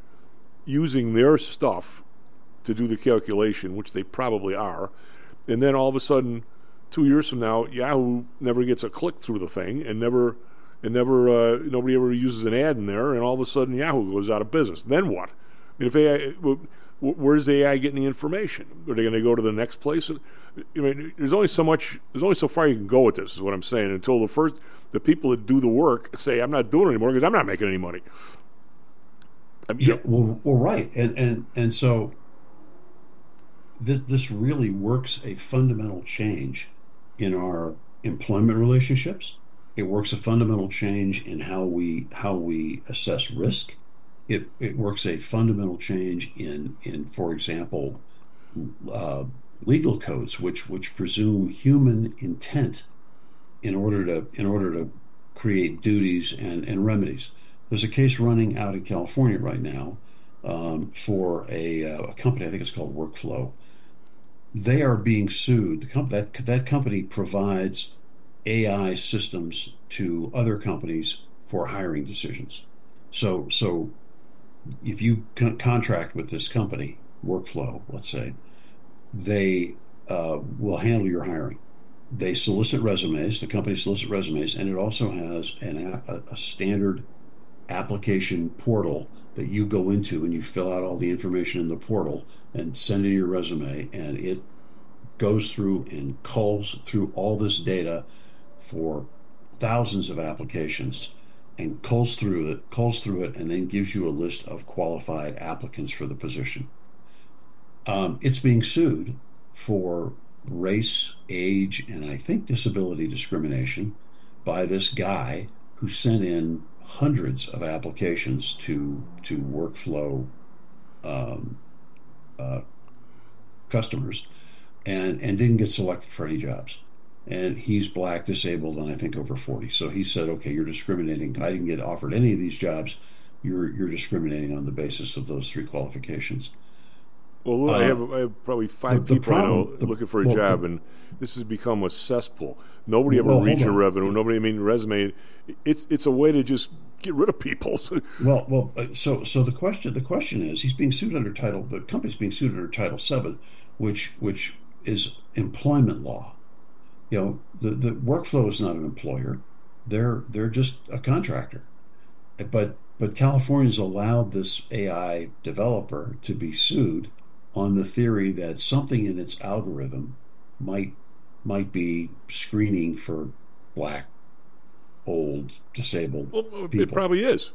using their stuff to do the calculation, which they probably are, and then all of a sudden, two years from now, Yahoo never gets a click through the thing, and never, and never, uh, nobody ever uses an ad in there, and all of a sudden Yahoo goes out of business. Then what? I mean, if A I, w- w- where's A I getting the information? Are they going to go to the next place? I mean, there's only so much, there's only so far you can go with this. Is what I'm saying. Until the first, the people that do the work say, "I'm not doing it anymore because I'm not making any money." I mean, yeah, well, well, right, and and and so this this really works a fundamental change in our employment relationships. It works a fundamental change in how we how we assess risk. It it works a fundamental change in in for example, uh, legal codes which which presume human intent in order to in order to create duties and, and remedies. There's a case running out in California right now um, for a, uh, a company. I think it's called Workflow. They are being sued. The comp- that that company provides A I systems to other companies for hiring decisions. So so if you con- contract with this company, Workflow, let's say, they uh, will handle your hiring. they solicit resumes. The company solicits resumes, and it also has an app, a, a standard application portal that you go into and you fill out all the information in the portal and send in your resume, and it goes through and culls through all this data for thousands of applications and culls through it, culls through it, and then gives you a list of qualified applicants for the position. Um, it's being sued for race, age, and I think disability discrimination by this guy who sent in hundreds of applications to to workflow um, uh, customers and and didn't get selected for any jobs. And he's black, disabled, and I think over forty. So he said, okay, you're discriminating. I didn't get offered any of these jobs. You're you're discriminating on the basis of those three qualifications. Well, look, uh, I, have, I have probably five the, the people problem, I know the, looking for a well, job, the, and this has become a cesspool. Nobody ever well, reads your on. revenue. Nobody, I mean, resume. It's it's a way to just get rid of people. well, well, uh, so so the question the question is, he's being sued under Title. The company's being sued under Title seven, which which is employment law. You know, the the workflow is not an employer; they're they're just a contractor. But but California's allowed this A I developer to be sued on the theory that something in its algorithm might might be screening for black, old, disabled well, people. It probably is.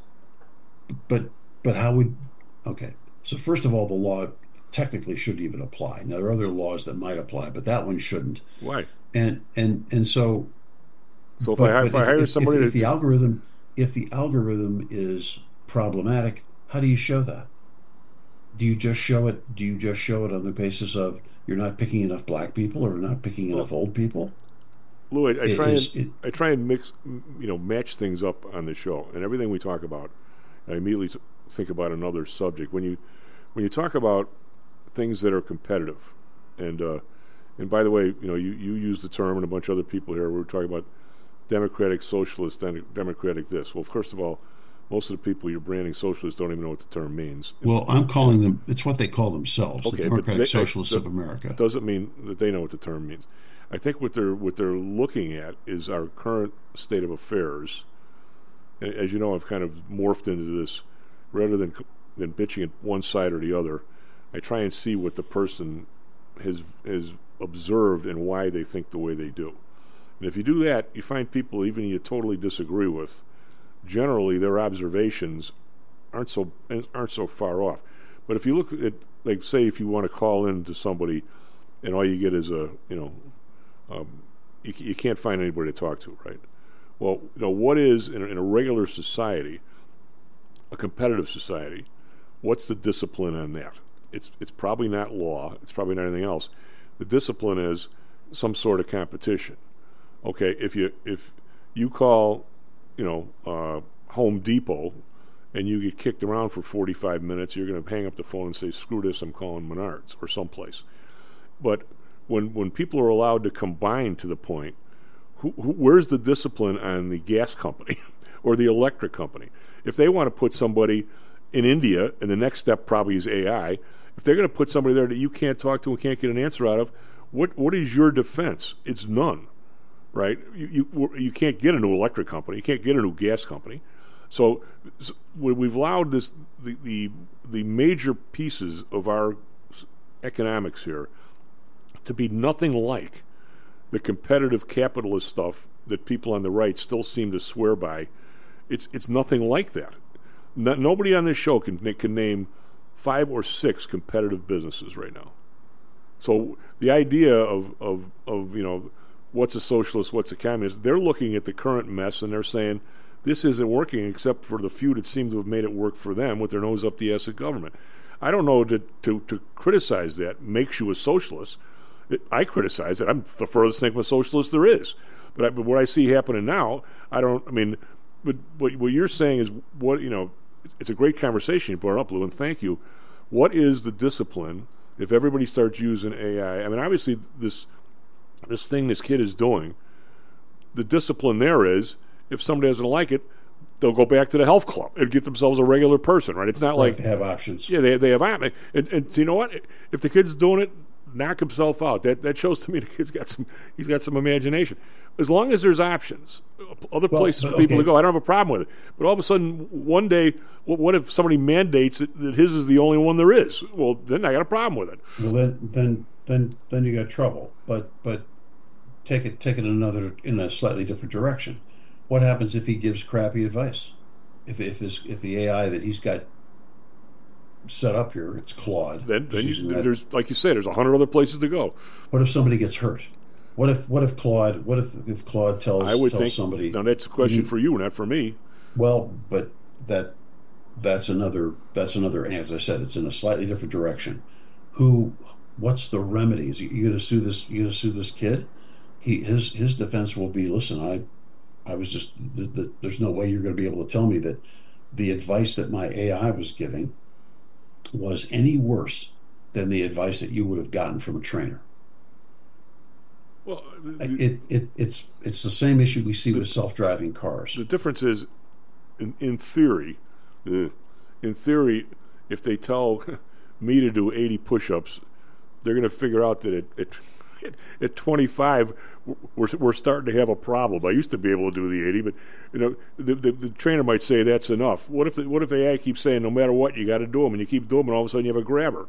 But but how would okay? So first of all, the law technically shouldn't even apply. Now there are other laws that might apply, but that one shouldn't. Why? And and and so. So if but, I, if I hire if, somebody, if, that, if the algorithm if the algorithm is problematic, how do you show that? Do you just show it? Do you just show it on the basis of you're not picking enough black people or not picking enough old people? Lou, I, I try is, and it, I try and mix, you know, match things up on the show, and everything we talk about, I immediately think about another subject. When you when you talk about things that are competitive, and uh, and by the way, you know, you, you use the term, and a bunch of other people here. We're talking about democratic, socialist, democratic. This. Well, first of all, most of the people you're branding socialists don't even know what the term means. Well, I'm calling them, it's what they call themselves, okay, the Democratic they, Socialists that, of America. Doesn't mean that they know what the term means. I think what they're what they're looking at is our current state of affairs. And as you know, I've kind of morphed into this, rather than than bitching at one side or the other, I try and see what the person has has observed and why they think the way they do. And if you do that, you find people even you totally disagree with, generally their observations aren't so aren't so far off. But if you look at, like, say, if you want to call in to somebody, and all you get is a, you know, um, you, you can't find anybody to talk to, right? Well, you know, what is in a, in a regular society, a competitive society? What's the discipline on that? It's it's probably not law. It's probably not anything else. The discipline is some sort of competition. Okay, if you if you call, you know, uh, Home Depot, and you get kicked around for forty-five minutes, you're going to hang up the phone and say, "Screw this, I'm calling Menards," or someplace. But when when people are allowed to combine to the point, who, who, where's the discipline on the gas company or the electric company? If they want to put somebody in India, and the next step probably is A I, if they're going to put somebody there that you can't talk to and can't get an answer out of, what what is your defense? It's none. Right, you, you you can't get a new electric company. You can't get a new gas company. So, so we've allowed this the, the the major pieces of our economics here to be nothing like the competitive capitalist stuff that people on the right still seem to swear by. It's it's nothing like that. No, nobody on this show can can name five or six competitive businesses right now. So the idea of of of you know, what's a socialist, what's a communist, they're looking at the current mess and they're saying this isn't working except for the few that seem to have made it work for them with their nose up the ass of government. I don't know to, to, to criticize that makes you a socialist. It, I criticize it. I'm the furthest thing from a socialist there is. But, I, but what I see happening now, I don't, I mean, but what, what you're saying is what, you know, it's a great conversation you brought up, Lou, and thank you. What is the discipline if everybody starts using A I? I mean, obviously this this thing this kid is doing, the discipline there is if somebody doesn't like it, they'll go back to the health club and get themselves a regular person, right? It's not right, like they have options. Yeah, they they have options. And, and so you know what? If the kid's doing it, knock himself out. That that shows to me the kid's got some he's got some imagination. As long as there's options, other Well, places but, for people okay. to go, I don't have a problem with it. But all of a sudden, one day, what, what if somebody mandates that, that his is the only one there is? Well, then I got a problem with it. Well, then, then, then, then you got trouble. But, but take it, take it another in a slightly different direction. What happens if he gives crappy advice? If, if his, if the A I that he's got set up here, it's Claude. Then, then using you, that- there's like you say, there's a hundred other places to go. What if somebody gets hurt? What if, what if Claude, what if, if Claude tells, I would tells think somebody? now that's a question you- for you, not for me. Well, but that that's another that's another as I said, it's in a slightly different direction. Who what's the remedies? You, you gonna sue this you gonna sue this kid? He his his defense will be, listen, I I was just the, the, there's no way you're gonna be able to tell me that the advice that my A I was giving was any worse than the advice that you would have gotten from a trainer. Well, It, it it's it's the same issue we see with self-driving cars. The difference is, in, in theory, uh, in theory, if they tell me to do eighty push-ups, they're going to figure out that at, at, at twenty-five, we're, we're starting to have a problem. I used to be able to do the eighty, but you know, the, the, the trainer might say that's enough. What if the, what if A I keeps saying no matter what you got to do them, and you keep doing them, and all of a sudden you have a grabber?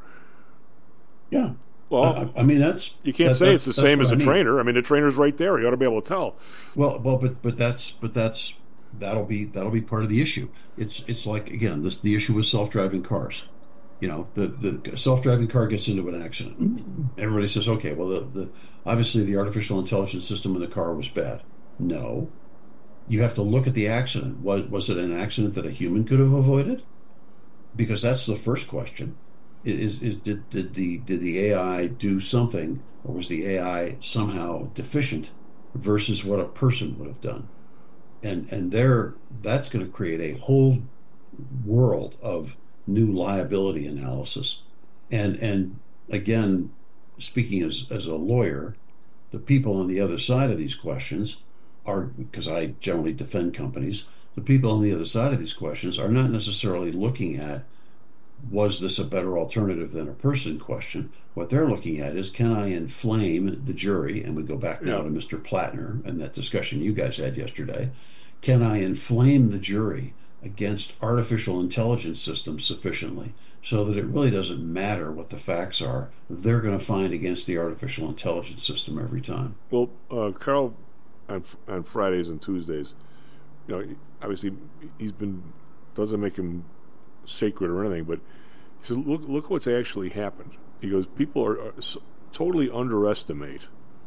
Yeah. Well, I, I mean that's you can't that, say it's the that's same what as I a mean. trainer. I mean, the trainer's right there. You ought to be able to tell. Well, well, but but that's but that's that'll be that'll be part of the issue. It's it's like again this the issue with self-driving cars. You know, the the self-driving car gets into an accident. Everybody says, okay, well, the, the obviously the artificial intelligence system in the car was bad. No, you have to look at the accident. Was was it an accident that a human could have avoided? Because that's the first question. Is, is did, did the did the A I do something, or was the A I somehow deficient versus what a person would have done? And and there that's going to create a whole world of new liability analysis. And and again, speaking as as a lawyer, the people on the other side of these questions are, because I generally defend companies, the people on the other side of these questions are not necessarily looking at, was this a better alternative than a person question? What they're looking at is, can I inflame the jury? And we go back now Yeah. to Mister Plattner and that discussion you guys had yesterday. Can I inflame the jury against artificial intelligence systems sufficiently so that it really doesn't matter what the facts are? They're going to find against the artificial intelligence system every time. Well, uh, Carl, on on Fridays and Tuesdays, you know, obviously he's been doesn't make him sacred or anything, but he said, look look what's actually happened. He goes, people are, are so, totally underestimate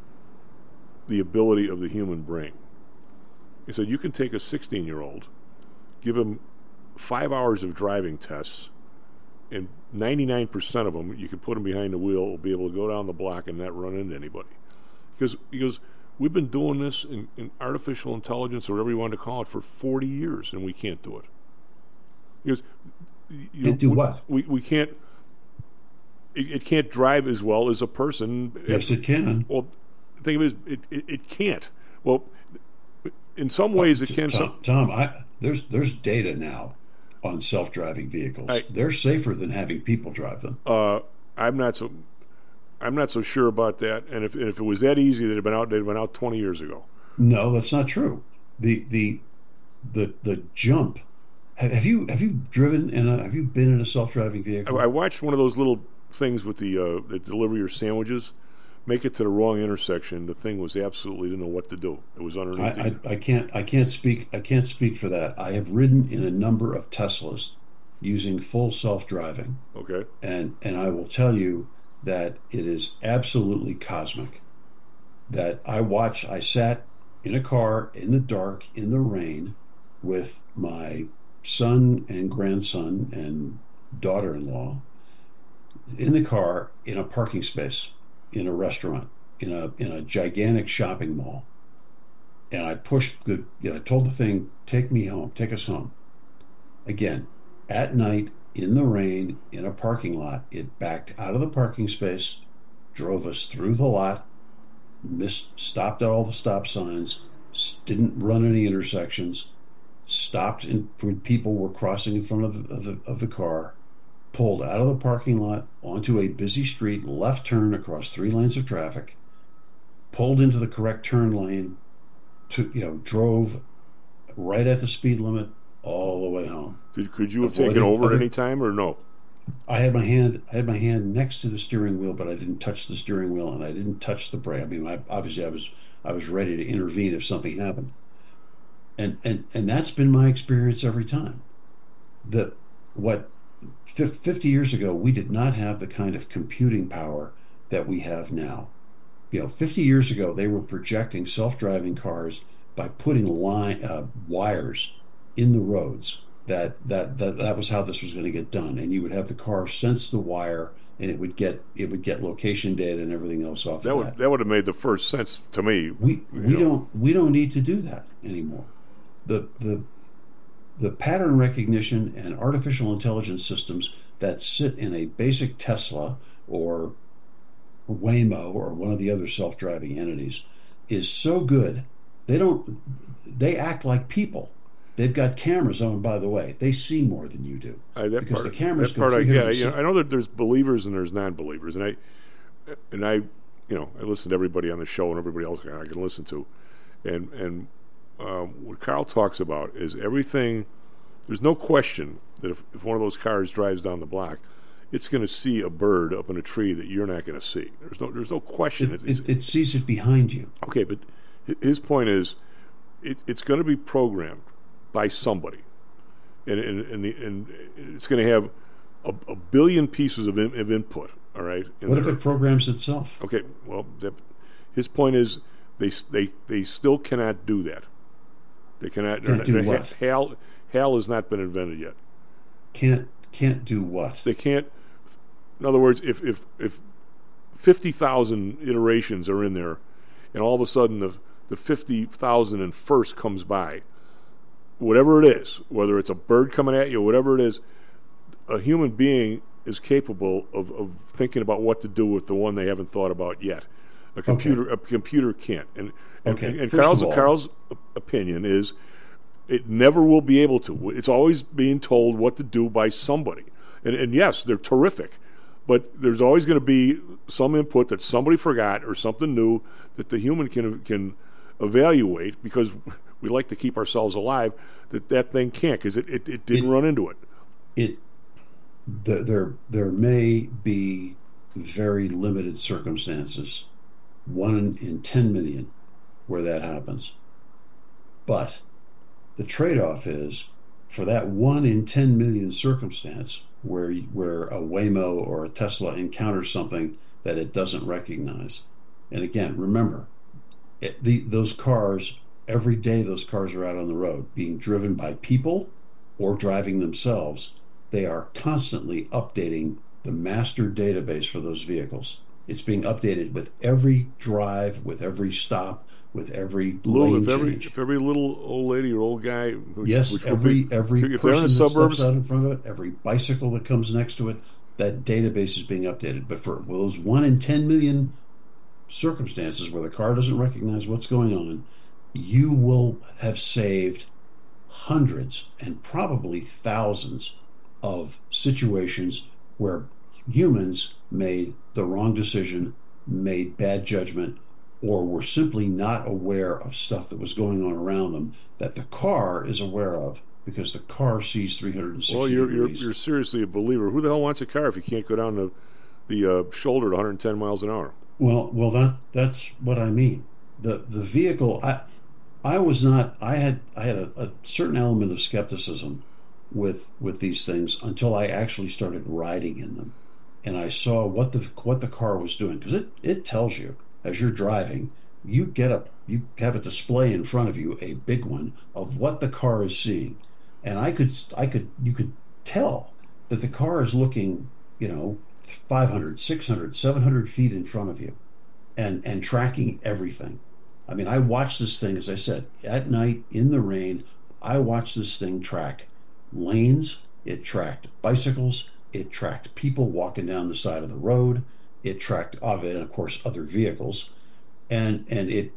the ability of the human brain. He said, you can take a sixteen year old, give him five hours of driving tests, and ninety-nine percent of them you can put him behind the wheel, will be able to go down the block and not run into anybody. Because he goes, we've been doing this in, in artificial intelligence, or whatever you want to call it, for forty years, and we can't do it. He goes, you Can't do what? We we can't. It, it can't drive as well as a person. Yes, it can. Well, the thing is, it, it it can't. Well, in some ways, it can. Tom, Some, Tom I, there's there's data now on self-driving vehicles. I- They're safer than having people drive them. uh, I'm not so. I'm not so sure about that. And if and if it was that easy, they'd have been out. They'd have been out twenty years ago. No, that's not true. The the the the jump. Have, have you have you driven in a have you been in a self-driving I, vehicle? I watched one of those little things with the uh, that deliver your sandwiches. Make it to the wrong intersection. The thing was absolutely didn't know what to do. It was underneath. I, the- I, I can't I can't speak I can't speak for that. I have ridden in a number of Teslas using full self-driving, okay. and and I will tell you that it is absolutely cosmic. That I watched. I sat in a car in the dark in the rain with my son and grandson and daughter-in-law in the car in a parking space in a restaurant in a in a gigantic shopping mall. And I pushed the, you know, I told the thing, take me home, take us home. Again, at night, in the rain, in a parking lot, it backed out of the parking space, drove us through the lot, missed, stopped at all the stop signs, s- didn't run any intersections, stopped in, when people were crossing in front of the, of the, of the car, pulled out of the parking lot onto a busy street, left turn across three lanes of traffic, pulled into the correct turn lane, to, you know, drove right at the speed limit all the way home. Could, could you have Avoided taken over other- at any time or no? I had my hand I had my hand next to the steering wheel, but I didn't touch the steering wheel and I didn't touch the brake. I mean, I, obviously I was I was ready to intervene if something happened. And and and that's been my experience every time. The what fifty years ago, we did not have the kind of computing power that we have now. You know, fifty years ago, they were projecting self-driving cars by putting line uh, wires in the roads. That, that that that was how this was going to get done, and you would have the car sense the wire, and it would get it would get location data and everything else off That of would that. that would have made the first sense to me. We we you know. don't we don't need to do that anymore. The the the pattern recognition and artificial intelligence systems that sit in a basic Tesla or Waymo or one of the other self-driving entities is so good. They don't they act like people. They've got cameras on, by the way. They see more than you do. Uh, that because part, the cameras that go part I three get. hundred You know, I know that there's believers and there's non-believers, and I and I, you know, I listen to everybody on the show and everybody else I can listen to, and and um, what Carl talks about is everything. There's no question that if, if one of those cars drives down the block, it's going to see a bird up in a tree that you're not going to see. There's no there's no question. It, it, it sees it behind you. Okay, but his point is, it, it's going to be programmed by somebody, and and and, the, and it's going to have a, a billion pieces of, in, of input. All right. What if it programs itself? Okay. Well, that, his point is they they they still cannot do that. They cannot. Can't do what? HAL HAL has not been invented yet. Can't can't do what? They can't. In other words, if if if fifty thousand iterations are in there, and all of a sudden the the fifty thousand and first comes by, whatever it is, whether it's a bird coming at you, whatever it is, a human being is capable of, of thinking about what to do with the one they haven't thought about yet. A computer, okay. a computer can't. And and, okay. and, and First Carl's of all, Carl's opinion is it never will be able to. It's always being told what to do by somebody. And and yes, they're terrific, but there's always going to be some input that somebody forgot or something new that the human can can evaluate, because we like to keep ourselves alive, that that thing can't, because it, it, it didn't it, run into it. It the, there there may be very limited circumstances, one in ten million, where that happens. But the trade-off is, for that one in ten million circumstance where where a Waymo or a Tesla encounters something that it doesn't recognize. And again, remember, it, the, those cars, every day those cars are out on the road being driven by people or driving themselves. They are constantly updating the master database for those vehicles. It's being updated with every drive, with every stop, with every Lou, lane if every, change. if every little old lady or old guy, which, yes, which every be, every if they're in person the that suburbs, steps out in front of it, every bicycle that comes next to it, that database is being updated. But for those one in ten million circumstances where the car doesn't recognize what's going on, you will have saved hundreds and probably thousands of situations where humans made the wrong decision, made bad judgment, or were simply not aware of stuff that was going on around them that the car is aware of, because the car sees three hundred sixty well, you're, you're, degrees. you're seriously a believer. Who the hell wants a car if you can't go down the, the uh, shoulder at one hundred ten miles an hour? Well, well, that that's what I mean. The the vehicle, I I was not. I had I had a, a certain element of skepticism with with these things until I actually started riding in them, and I saw what the what the car was doing, because it it tells you as you're driving. You get a you have a display in front of you, a big one, of what the car is seeing, and I could I could you could tell that the car is looking, you know, five hundred, six hundred, seven hundred feet in front of you, and and tracking everything. I mean, I watched this thing, as I said, at night in the rain. I watched this thing track lanes. It tracked bicycles. It tracked people walking down the side of the road. It tracked, and of course, other vehicles. And and it,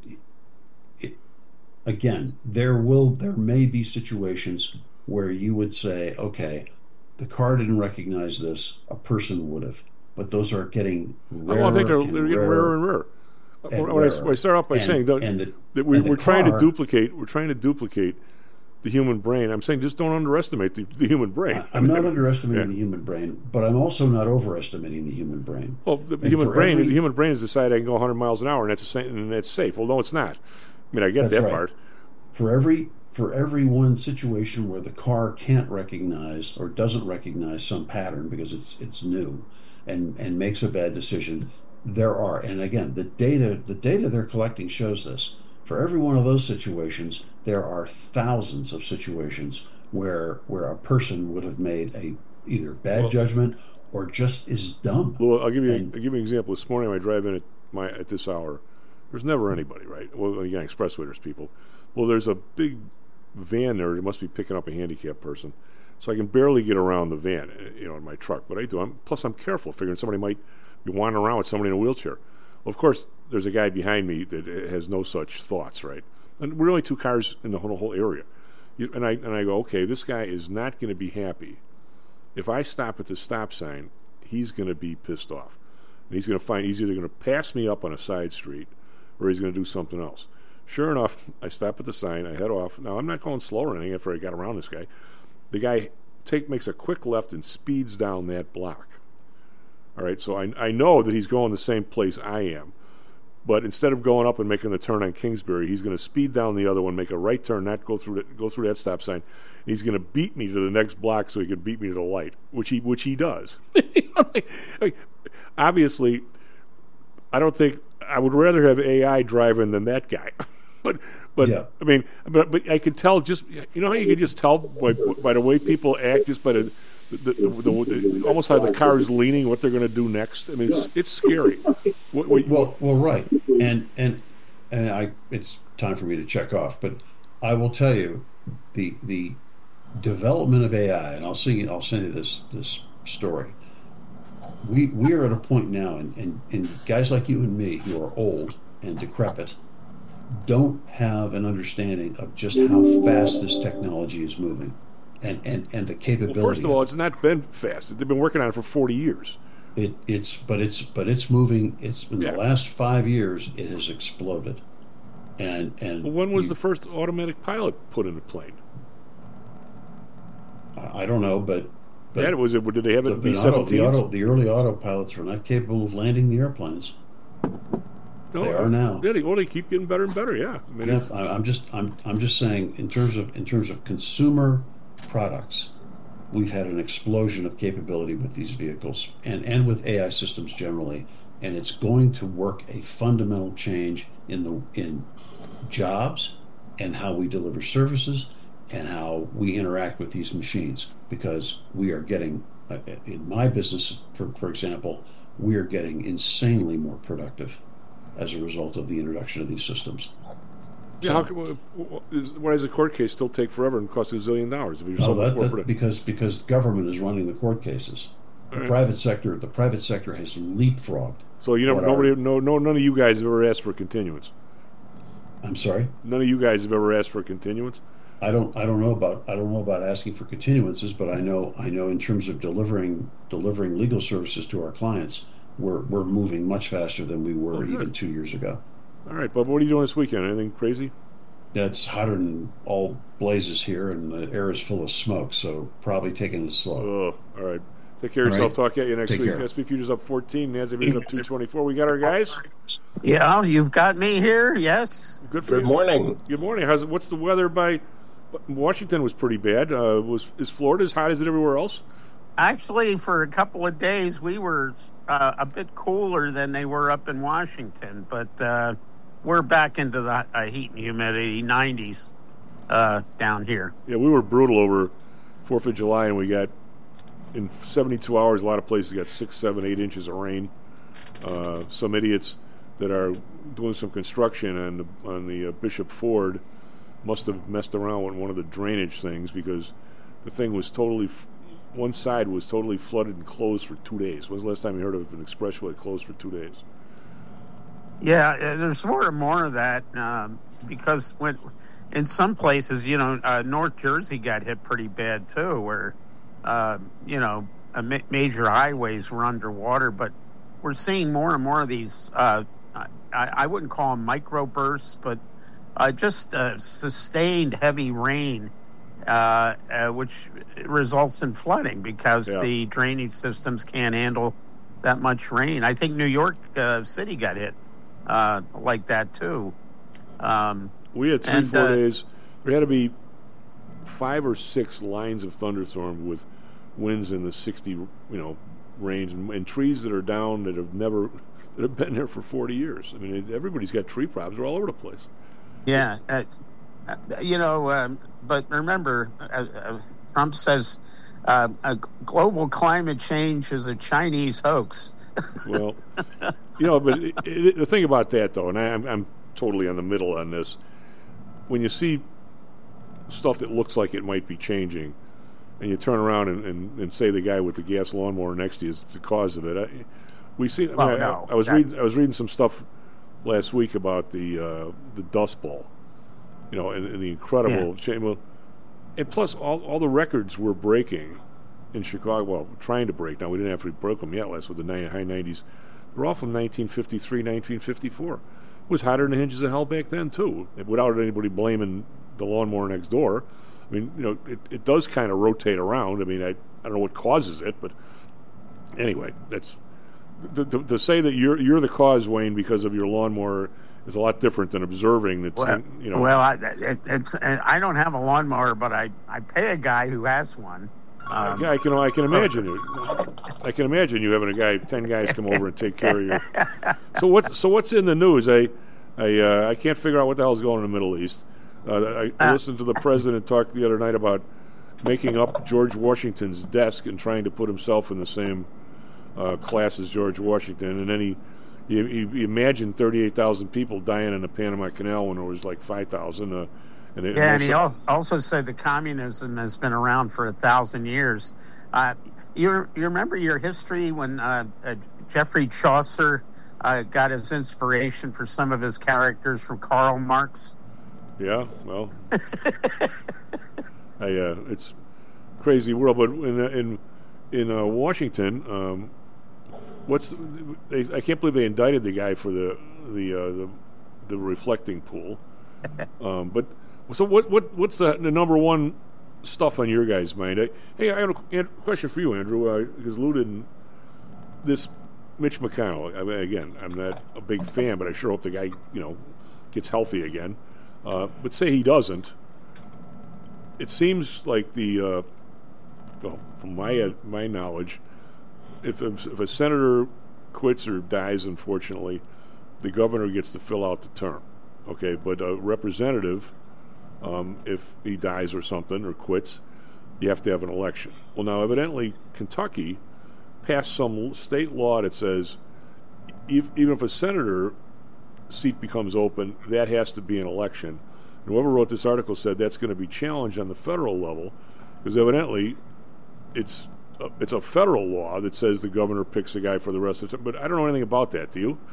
it again, there will there may be situations where you would say, okay, the car didn't recognize this, a person would have. But those are getting rarer. Well, I think they're, and they're getting rarer, rarer and rarer. And when, rarer. I, when I start off by and, saying that, and the, that we, and the we're trying to car, duplicate, we're trying to duplicate the human brain. I'm saying just don't underestimate the, the human brain. I, I'm not underestimating yeah. the human brain, but I'm also not overestimating the human brain. Well, the and human brain, every, the human brain has decided I can go one hundred miles an hour and that's a, and that's safe. Well, no, it's not. I mean, I get that right. part. For every for every one situation where the car can't recognize or doesn't recognize some pattern because it's it's new, and and makes a bad decision, there are, and again, the data the data they're collecting shows this. For every one of those situations, there are thousands of situations where where a person would have made a either bad well, judgment or just is dumb. Well, I'll give you and, I'll give you an example. This morning, I drive in at my at this hour. There's never anybody, right? Well, again, expressway there's people. Well, there's a big van there. It must be picking up a handicapped person, so I can barely get around the van, you know, in my truck. But I do. I'm, plus, I'm careful, figuring somebody might be wandering around with somebody in a wheelchair. Well, of course, there's a guy behind me that has no such thoughts, right? And we're only two cars in the whole, whole area. You, and I and I go, okay, this guy is not going to be happy. If I stop at the stop sign, he's going to be pissed off. And he's going to find, he's either going to pass me up on a side street or he's going to do something else. Sure enough, I stop at the sign, I head off. Now, I'm not going slow or anything after I got around this guy. The guy take makes a quick left and speeds down that block. All right, so I, I know that he's going the same place I am. But instead of going up and making the turn on Kingsbury, he's going to speed down the other one, make a right turn, not go through the, go through that stop sign. And he's going to beat me to the next block so he can beat me to the light, which he which he does. Obviously, I don't think I would rather have A I driving than that guy. but but yeah. I mean, but but I could tell just you know how you can just tell by, by the way people act, just by the the, the, the, the almost how the car is leaning, what they're going to do next. I mean, it's it's scary. What, what, well, well, right, and and and I, it's time for me to check off, but I will tell you, the the development of A I, and I'll see, I'll send you this this story. We we are at a point now, and, and, and guys like you and me who are old and decrepit don't have an understanding of just how fast this technology is moving, and, and, and the capability. Well, first of all, it's not been fast. They've been working on it for forty years. It it's but it's but it's moving. It's in yeah. the last five years it has exploded, and and. Well, when was you, the first automatic pilot put in a plane? I don't know, but. But yeah, was it? Did they have it? The, B auto, the, auto, the early autopilots were not capable of landing the airplanes. No, they are now. Yeah, they, well, they keep getting better and better. Yeah, I mean, yeah I, I'm just, I'm, I'm just saying, in terms of, in terms of consumer products, we've had an explosion of capability with these vehicles and, and with A I systems generally, and it's going to work a fundamental change in the in jobs and how we deliver services and how we interact with these machines, because we are getting, uh, in my business, for, for example, we are getting insanely more productive as a result of the introduction of these systems. Yeah, so, how can, why does a court case still take forever and cost a zillion dollars if you're no, so that, much that, because because government is running the court cases. The right. private sector, the private sector has leapfrogged. So you know, nobody, are, no, no, none of you guys have ever asked for a continuance. I'm sorry. None of you guys have ever asked for a continuance. I don't. I don't know about. I don't know about asking for continuances, but I know. I know in terms of delivering delivering legal services to our clients, we're we're moving much faster than we were oh, even two years ago. All right, Bub. What are you doing this weekend? Anything crazy? Yeah, it's hotter than all blazes here, and the air is full of smoke. So probably taking it slow. Oh, all right. Take care of yourself. Right. Talk at you next Take week. Care. S P Futures up fourteen. NASDAQ Futures up two twenty-four. We got our guys. Yeah, you've got me here. Yes. Good. For Good you. morning. Good morning. How's it? What's the weather by? Washington was pretty bad. Uh, was is Florida as hot as it everywhere else? Actually, for a couple of days, we were uh, a bit cooler than they were up in Washington, but uh, we're back into the uh, heat and humidity, nineties uh, down here. Yeah, we were brutal over Fourth of July, and we got in seventy-two hours. A lot of places got six, seven, eight inches of rain. Uh, some idiots that are doing some construction on the, on the uh, Bishop Ford must have messed around with one of the drainage things, because the thing was totally, f- one side was totally flooded and closed for two days. When was the last time you heard of an expressway closed for two days? Yeah, there's more and more of that, um, because when in some places, you know, uh, North Jersey got hit pretty bad too, where uh, you know, uh, ma- major highways were underwater, but we're seeing more and more of these, uh, I, I wouldn't call them microbursts, but uh, just uh, sustained heavy rain, uh, uh, which results in flooding because Yeah. the drainage systems can't handle that much rain. I think New York uh, City got hit uh, like that, too. Um, We had three, and, four uh, days. There had to be five or six lines of thunderstorm with winds in the sixty, you know, range, and, and trees that are down that have never, that have been there for forty years. I mean, it, everybody's got tree problems. They're all over the place. Yeah, uh, uh, you know, um, but remember, uh, uh, Trump says uh, uh, global climate change is a Chinese hoax. Well, you know, but it, it, the thing about that, though, and I, I'm, I'm totally in the middle on this, when you see stuff that looks like it might be changing, and you turn around and, and, and say the guy with the gas lawnmower next to you is the cause of it, I, we see. I, mean, Oh, I, no. I was That- reading. I was reading some stuff last week about the uh, the Dust Bowl, you know, and, and the incredible change. Well, and plus, all all the records were breaking in Chicago. Well, trying to break. Now we didn't have to break them yet. Last with the ni- high nineties. They're all from nineteen fifty-three, nineteen fifty-four. It was hotter than the hinges of hell back then too, without anybody blaming the lawnmower next door. I mean, you know, it, it does kind of rotate around. I mean, I, I don't know what causes it, but anyway, that's to, to, to say that you're you're the cause, Wayne, because of your lawnmower is a lot different than observing that. Well, you know, well I, it, it's and I don't have a lawnmower, but I, I pay a guy who has one. Um, yeah, I can I can so- imagine you. I can imagine you having a guy, ten guys come over and take care of you. So what? So what's in the news? I I uh, I can't figure out what the hell's going on in the Middle East. Uh, I, I Uh, listened to the president talk the other night about making up George Washington's desk and trying to put himself in the same uh, class as George Washington, and then he. You, you, you imagine thirty-eight thousand people dying in the Panama Canal when there was like five thousand. Uh, and it, Yeah, and he al- also said the communism has been around for a thousand years. Uh, you you remember your history when uh, uh, Geoffrey Chaucer uh, got his inspiration for some of his characters from Karl Marx? Yeah, well, I, uh, it's crazy world. But in uh, in in uh, Washington, um, what's they, I can't believe they indicted the guy for the the uh, the, the reflecting pool. Um, but so what what what's the, the number one stuff on your guys' mind? I, hey, I have a, a question for you, Andrew, uh, because Lou didn't. This Mitch McConnell. I mean, again, I'm not a big fan, but I sure hope the guy, you know, gets healthy again. Uh, but say he doesn't. It seems like the, uh, well, from my uh, my knowledge, if, if if a senator quits or dies, unfortunately, the governor gets to fill out the term. Okay, but a representative, um, if he dies or something or quits, you have to have an election. Well, now evidently Kentucky passed some state law that says if, even if a senator seat becomes open, that has to be an election. And whoever wrote this article said that's going to be challenged on the federal level because evidently it's a, it's a federal law that says the governor picks a guy for the rest of the time. But I don't know anything about that. Do you?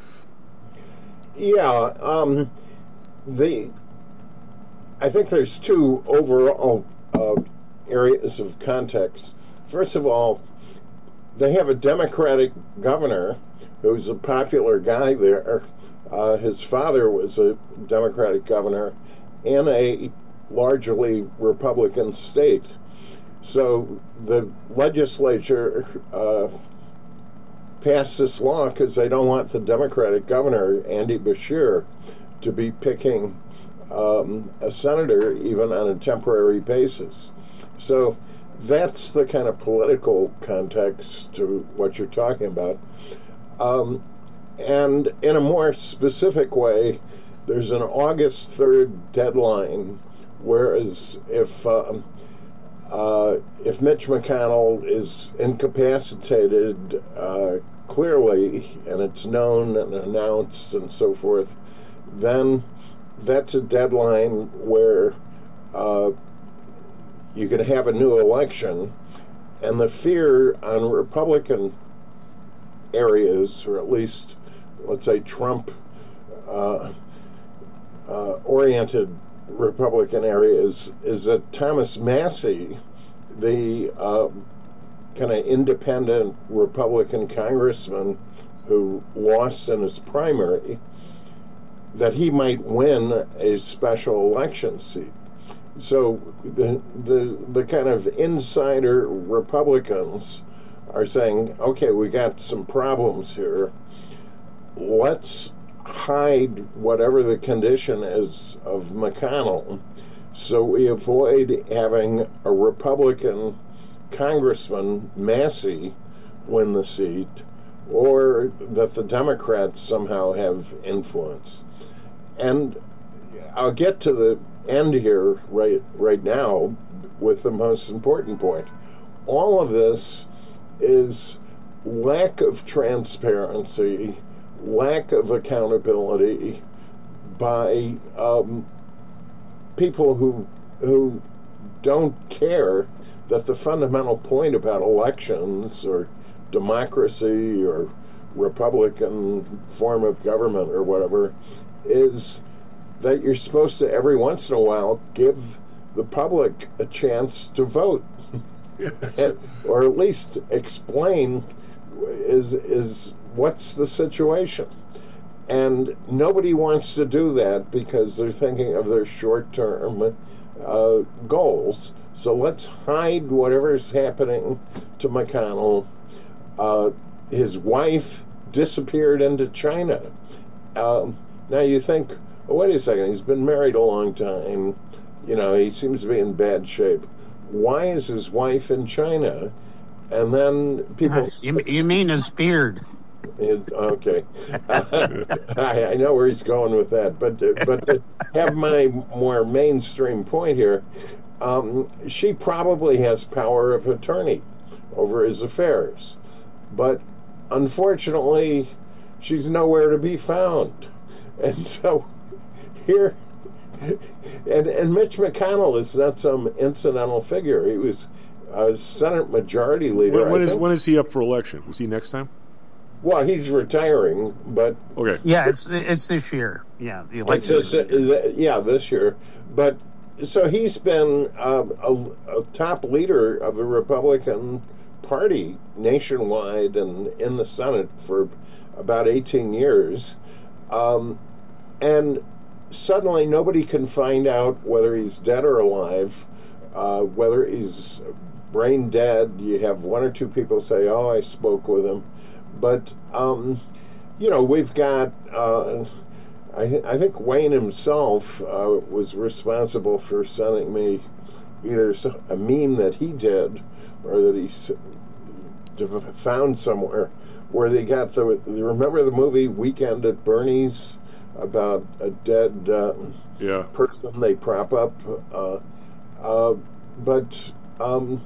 Yeah, um, the I think there's two overall uh, areas of context. First of all, they have a Democratic governor who's a popular guy there. Uh, his father was a Democratic governor in a largely Republican state. So the legislature uh, passed this law because they don't want the Democratic governor, Andy Beshear, to be picking um, a senator even on a temporary basis. So that's the kind of political context to what you're talking about. Um, and in a more specific way, there's an August third deadline, whereas if um, uh, if Mitch McConnell is incapacitated uh, clearly, and it's known and announced and so forth, then that's a deadline where uh, you can have a new election. And the fear on Republican areas, or at least, let's say, Trump uh, uh, oriented Republican areas, is that Thomas Massie, the uh, kind of independent Republican congressman who lost in his primary, that he might win a special election seat. So the the the kind of insider Republicans are saying, okay, we got some problems here. Let's hide whatever the condition is of McConnell so we avoid having a Republican Congressman, Massey, win the seat, or that the Democrats somehow have influence. And I'll get to the end here right right now with the most important point. All of this is lack of transparency, lack of accountability by um, people who who don't care that the fundamental point about elections or democracy or Republican form of government or whatever is that you're supposed to every once in a while give the public a chance to vote. And, or at least explain is is what's the situation. And nobody wants to do that because they're thinking of their short-term uh, goals. So let's hide whatever's happening to McConnell. Uh, his wife disappeared into China. Um, now you think, oh, wait a second, he's been married a long time. You know, he seems to be in bad shape. Why is his wife in China? And then people... You, you mean his beard. His, okay. I, I know where he's going with that. But, uh, but to have my more mainstream point here, um, she probably has power of attorney over his affairs. But unfortunately, she's nowhere to be found. And so here... And, and Mitch McConnell is not some incidental figure. He was a Senate Majority Leader. When, when, I is, think. when is he up for election? Is he next time? Well, he's retiring, but okay. Yeah, it's it's this year. Yeah, the it's election. just, uh, yeah, this year. But so he's been uh, a, a top leader of the Republican Party nationwide and in the Senate for about eighteen years, um, and. Suddenly nobody can find out whether he's dead or alive, uh, whether he's brain dead. You have one or two people say, oh, I spoke with him. But, um, you know, we've got, uh, I, I think Wayne himself uh, was responsible for sending me either a meme that he did or that he found somewhere where they got the, remember the movie Weekend at Bernie's? About a dead uh, yeah. person they prop up. Uh, uh, but um,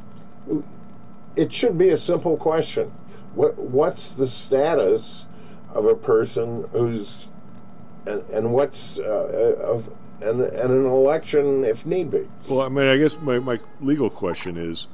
it should be a simple question. What What's the status of a person who's, and, and what's, uh, of and, and an election if need be? Well, I mean, I guess my, my legal question is,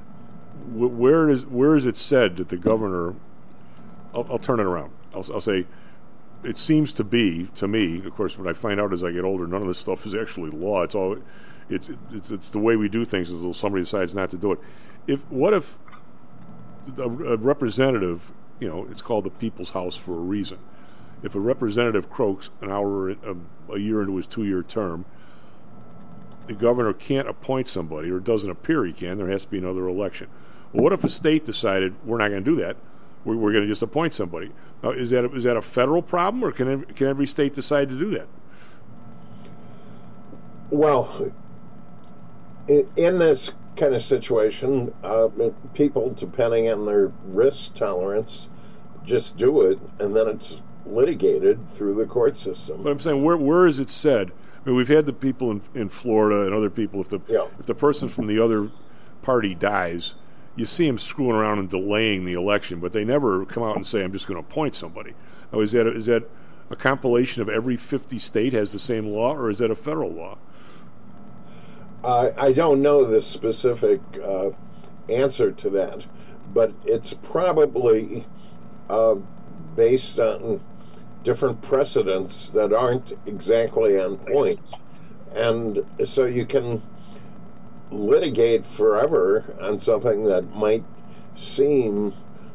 where is where is it said that the governor, I'll, I'll turn it around. I'll, I'll say, it seems to be, to me, of course, when I find out as I get older, none of this stuff is actually law. It's all, it's it's it's the way we do things until somebody decides not to do it. If what if a, a representative, you know, it's called the People's House for a reason. If a representative croaks an hour, a, a year into his two-year term, the governor can't appoint somebody, or it doesn't appear he can. There has to be another election. Well, what if a state decided we're not going to do that? We're, we're going to just appoint somebody. Now, is that a, is that a federal problem, or can every, can every state decide to do that? Well, in, in this kind of situation, uh, people, depending on their risk tolerance, just do it, and then it's litigated through the court system. But I'm saying, where where is it said? I mean, we've had the people in, in Florida and other people. If the yeah. if the person from the other party dies, you see them screwing around and delaying the election, but they never come out and say, I'm just going to appoint somebody. Now, is that a, is that a compilation of every fifty state has the same law, or is that a federal law? Uh, I don't know the specific uh, answer to that, but it's probably uh, based on different precedents that aren't exactly on point. And so you can litigate forever on something that might seem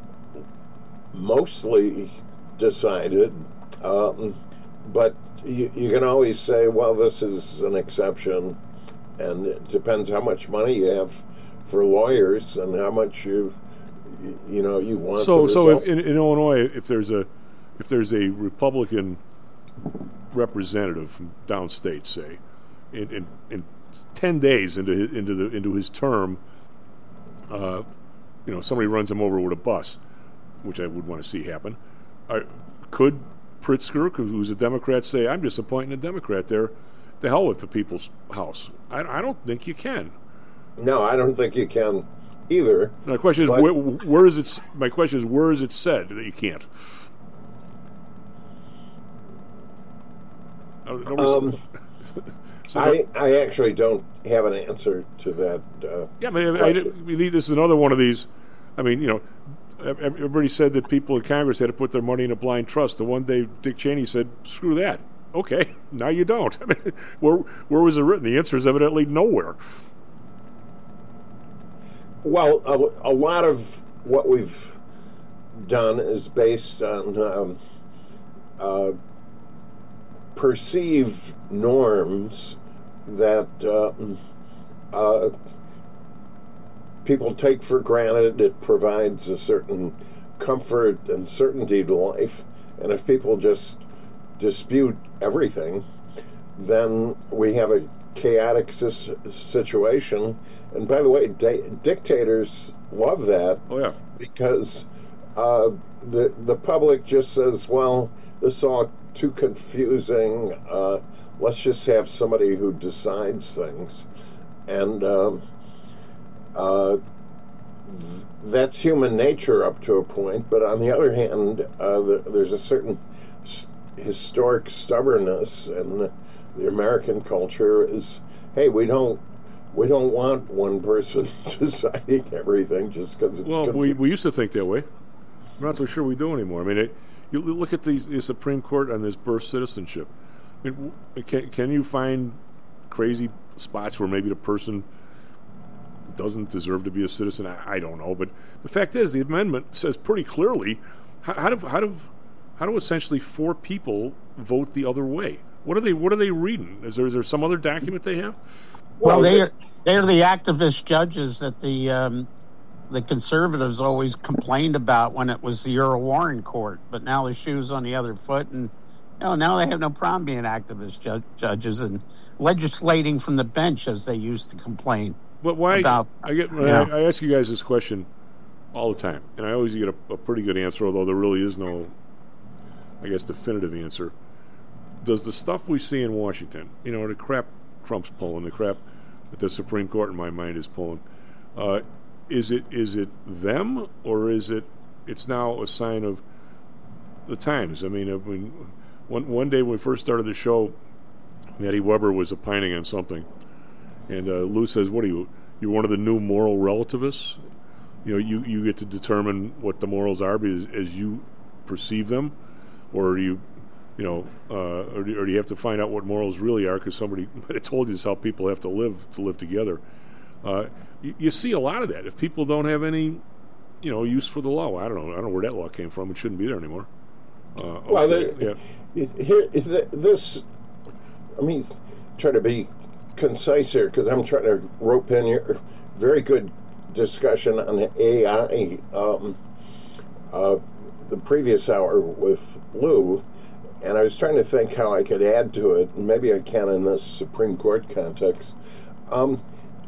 mostly decided, um, but you, you can always say, well, this is an exception, and it depends how much money you have for lawyers and how much you, you know, you want. So, the so result. if, in, in Illinois, if there's a if there's a Republican representative from downstate, say, in, in, in ten days into his, into the into his term, uh, you know, somebody runs him over with a bus, which I would want to see happen. Uh, could Pritzker, who's a Democrat, say, I'm just appointing a Democrat there? The hell with the people's house. I, I don't think you can. No, I don't think you can either. My question is, but, where, where is it? My question is, where is it said that you can't? Um, so I I actually don't have an answer to that. Uh, yeah, but I, I, this is another one of these. I mean, you know, everybody said that people in Congress had to put their money in a blind trust. The one day Dick Cheney said, "Screw that." Okay, now you don't. I mean, where where was it written? The answer is evidently nowhere. Well, a, a lot of what we've done is based on um, uh, perceived norms that uh, uh, people take for granted. It provides a certain comfort and certainty to life, and if people just dispute everything, then we have a chaotic sis- situation. And by the way, di- dictators love that. Oh yeah, because uh, the the public just says, "Well, this is all too confusing. Uh, let's just have somebody who decides things," and um, uh, th- that's human nature up to a point. But on the other hand, uh, the, there's a certain s- historic stubbornness, and the American culture is, hey, we don't. We don't want one person deciding everything just because it's well. confusing. We we used to think that way. I'm not so sure we do anymore. I mean, it, you look at these, the Supreme Court on this birth citizenship. I mean, can can you find crazy spots where maybe the person doesn't deserve to be a citizen? I, I don't know, but the fact is, the amendment says pretty clearly how, how do how do how do essentially four people vote the other way? What are they What are they reading? Is there is there some other document they have? Well, they are, they're the activist judges that the um, the conservatives always complained about when it was the Earl Warren court, but now the shoe's on the other foot, and you know, now they have no problem being activist ju- judges and legislating from the bench as they used to complain. But why? About, I get. yeah. I, I ask you guys this question all the time, and I always get a, a pretty good answer, although there really is no, I guess, definitive answer. Does the stuff we see in Washington, you know, the crap Trump's pulling, the crap that the Supreme Court, in my mind, is pulling, uh, is it is it them, or is it it's now a sign of the times? I mean, I mean one one day when we first started the show, Eddie Weber was opining on something, and uh, Lou says, "What are you? You're one of the new moral relativists? You know, you, you get to determine what the morals are as, as you perceive them, or do you?" You know, uh, or, do, or do you have to find out what morals really are because somebody might have told you this is how people have to live to live together? Uh, you, you see a lot of that. If people don't have any, you know, use for the law, I don't know. I don't know where that law came from. It shouldn't be there anymore. Uh, well, okay, yeah. Here is the, this. Let me try to be concise here because I'm trying to rope in your very good discussion on the A I. Um, uh, the previous hour with Lou. And I was trying to think how I could add to it, and maybe I can in this Supreme Court context. Um,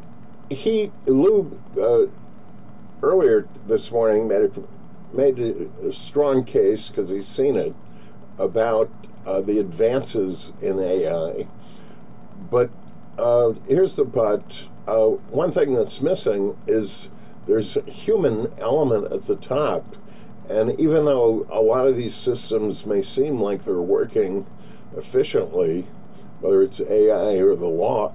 he, Lou, uh, earlier this morning made a, made a, a strong case, because he's seen it, about uh, the advances in A I. But uh, here's the but. Uh, one thing that's missing is there's a human element at the top. And even though a lot of these systems may seem like they're working efficiently, whether it's A I or the law,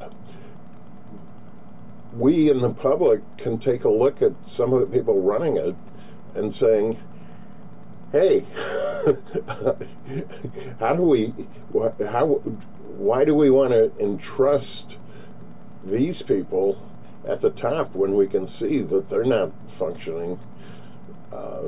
we in the public can take a look at some of the people running it and saying, hey, how do we, how, why do we want to entrust these people at the top when we can see that they're not functioning Uh,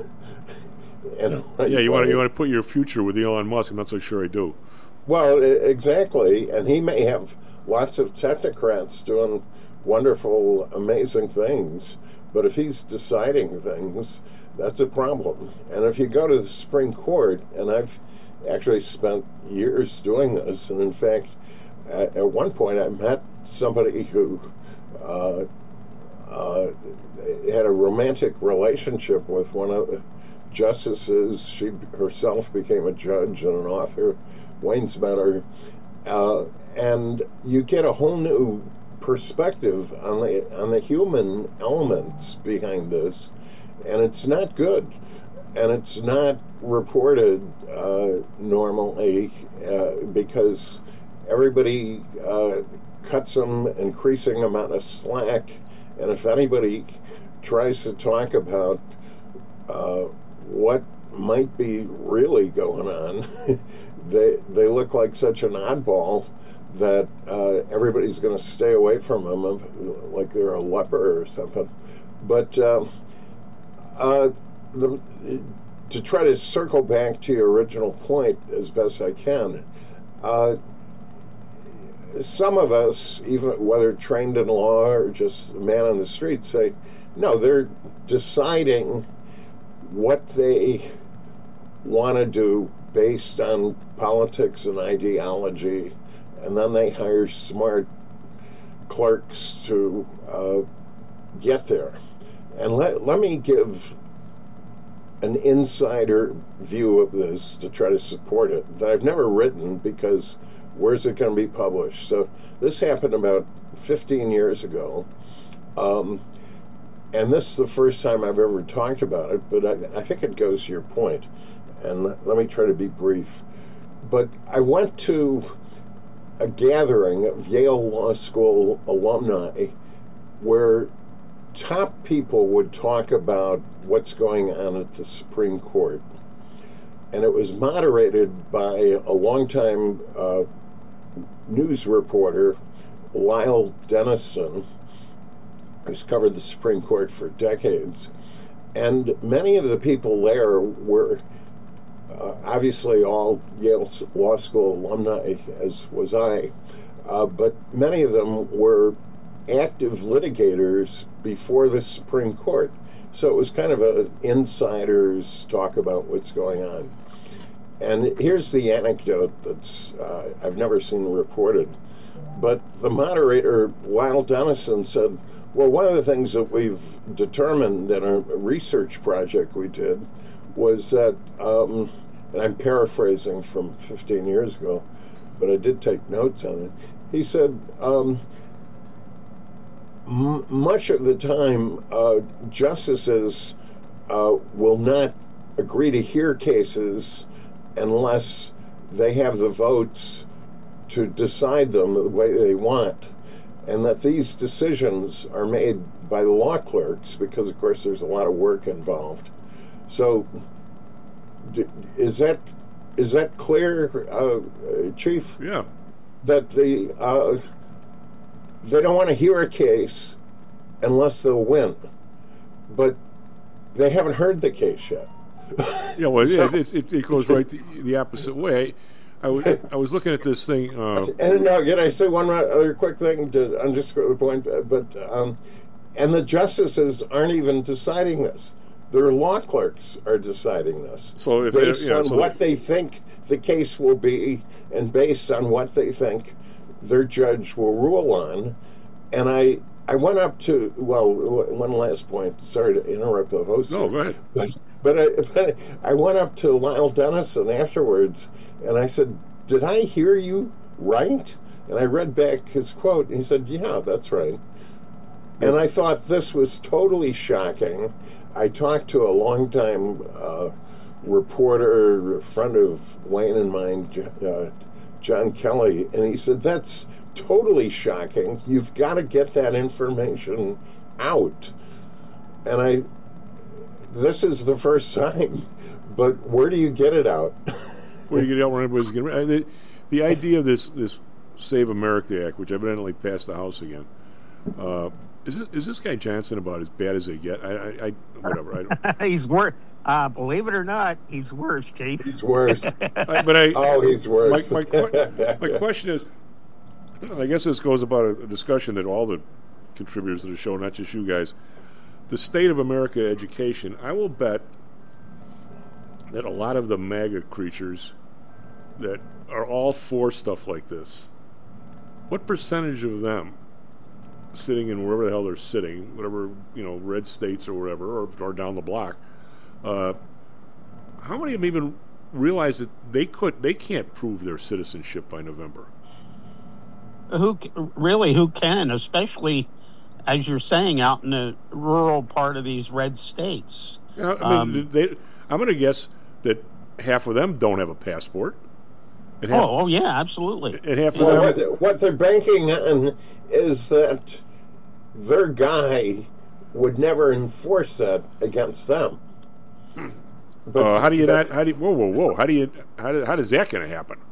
and yeah, you want to you want to put your future with Elon Musk. I'm not so sure I do. Well, exactly, and he may have lots of technocrats doing wonderful, amazing things, but if he's deciding things, that's a problem. And if you go to the Supreme Court, and I've actually spent years doing this, and in fact, at, at one point I met somebody who uh, uh, had a romantic relationship with one of the justices. She herself became a judge and an author. Wayne's met her. Uh, and you get a whole new perspective on the on the human elements behind this, and it's not good, and it's not reported uh, normally uh, because everybody uh, cuts them increasing amount of slack, and if anybody tries to talk about uh, what might be really going on, they they look like such an oddball that uh, everybody's going to stay away from them, like they're a leper or something. But uh, uh, the, to try to circle back to your original point as best I can, uh, some of us, even whether trained in law or just a man on the street, say, no, they're deciding what they want to do based on politics and ideology, and then they hire smart clerks to uh, get there. And let, let me give an insider view of this to try to support it that I've never written, because where's it going to be published? So this happened about fifteen years ago, um, and this is the first time I've ever talked about it, but I, I think it goes to your point, and let, let me try to be brief. But I went to a gathering of Yale Law School alumni where top people would talk about what's going on at the Supreme Court. And it was moderated by a longtime uh, news reporter, Lyle Denniston, who's covered the Supreme Court for decades. And many of the people there were Uh, obviously all Yale Law School alumni, as was I, uh, but many of them were active litigators before the Supreme Court. So it was kind of an insider's talk about what's going on. And here's the anecdote that's uh, I've never seen reported. But the moderator, Lyle Denniston, said, well, one of the things that we've determined in a research project we did was that, um, and I'm paraphrasing from fifteen years ago, but I did take notes on it. He said, um, m- much of the time, uh, justices uh, will not agree to hear cases unless they have the votes to decide them the way they want, and that these decisions are made by the law clerks because, of course, there's a lot of work involved. So, is that is that clear, uh, Chief? Yeah. That the uh, they don't want to hear a case unless they'll win, but they haven't heard the case yet. Yeah, well, so, it, it, it goes right the, the opposite way. I was I was looking at this thing. Uh, and now, can I say one other quick thing to underscore the point? But um, and the justices aren't even deciding this. Their law clerks are deciding this. So if based yeah, on so what they think the case will be, and based on what they think their judge will rule on. And I I went up to well, one last point. Sorry to interrupt the host. No, go ahead. But but I, but I went up to Lyle Denniston afterwards, and I said, "Did I hear you right?" And I read back his quote, and he said, "Yeah, that's right." And I thought this was totally shocking. I talked to a longtime uh, reporter, a friend of Wayne and mine, uh, John Kelly, and he said, that's totally shocking. You've got to get that information out. And I, this is the first time, but where do you get it out? Where do you get it out when everybody's getting uh, the, the idea of this, this Save America Act, which evidently passed the House again, uh, Is this, is this guy Johnson about as bad as they get? I, I, I whatever. I don't. He's worse. Uh, believe it or not, he's worse, Chief. He's worse. I, but I. Oh, he's worse. My, my, my question is, I guess this goes about a, a discussion that all the contributors to the show, not just you guys, the state of America education. I will bet that a lot of the MAGA creatures that are all for stuff like this, what percentage of them sitting in wherever the hell they're sitting, whatever, you know, red states or whatever, or, or down the block, uh, how many of them even realize that they could, they can't prove their citizenship by November? Who really? Who can? Especially, as you're saying, out in the rural part of these red states. Yeah, I mean, um, they, I'm going to guess that half of them don't have a passport. And half, oh, oh, yeah, absolutely. And half well, of them, what, what they're banking on is that their guy would never enforce that against them. But uh, how do you but, not? How do you, whoa, whoa, whoa? How do you? How, do, how does that going to happen?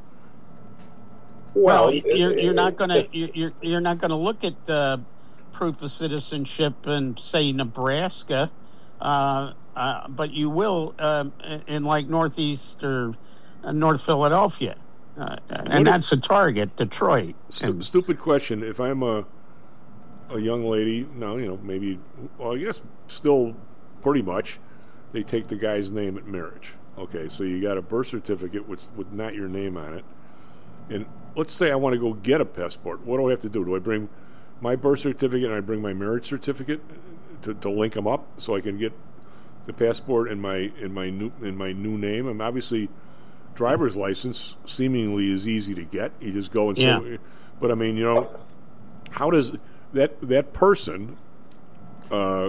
Well, well you're, you're not going to you're you're not going to look at uh, proof of citizenship in, say, Nebraska, uh, uh, but you will um, in like Northeast or uh, North Philadelphia, uh, and that's a target, Detroit. St- and, stupid question. If I'm a a young lady, no, you know, maybe, well, I guess still pretty much, they take the guy's name at marriage. Okay, so you got a birth certificate with with not your name on it, and let's say I want to go get a passport. What do I have to do? Do I bring my birth certificate and I bring my marriage certificate to, to link them up so I can get the passport in my in my new in my new name? And obviously, driver's license seemingly is easy to get. You just go and say, yeah. But I mean, you know, how does that that person uh,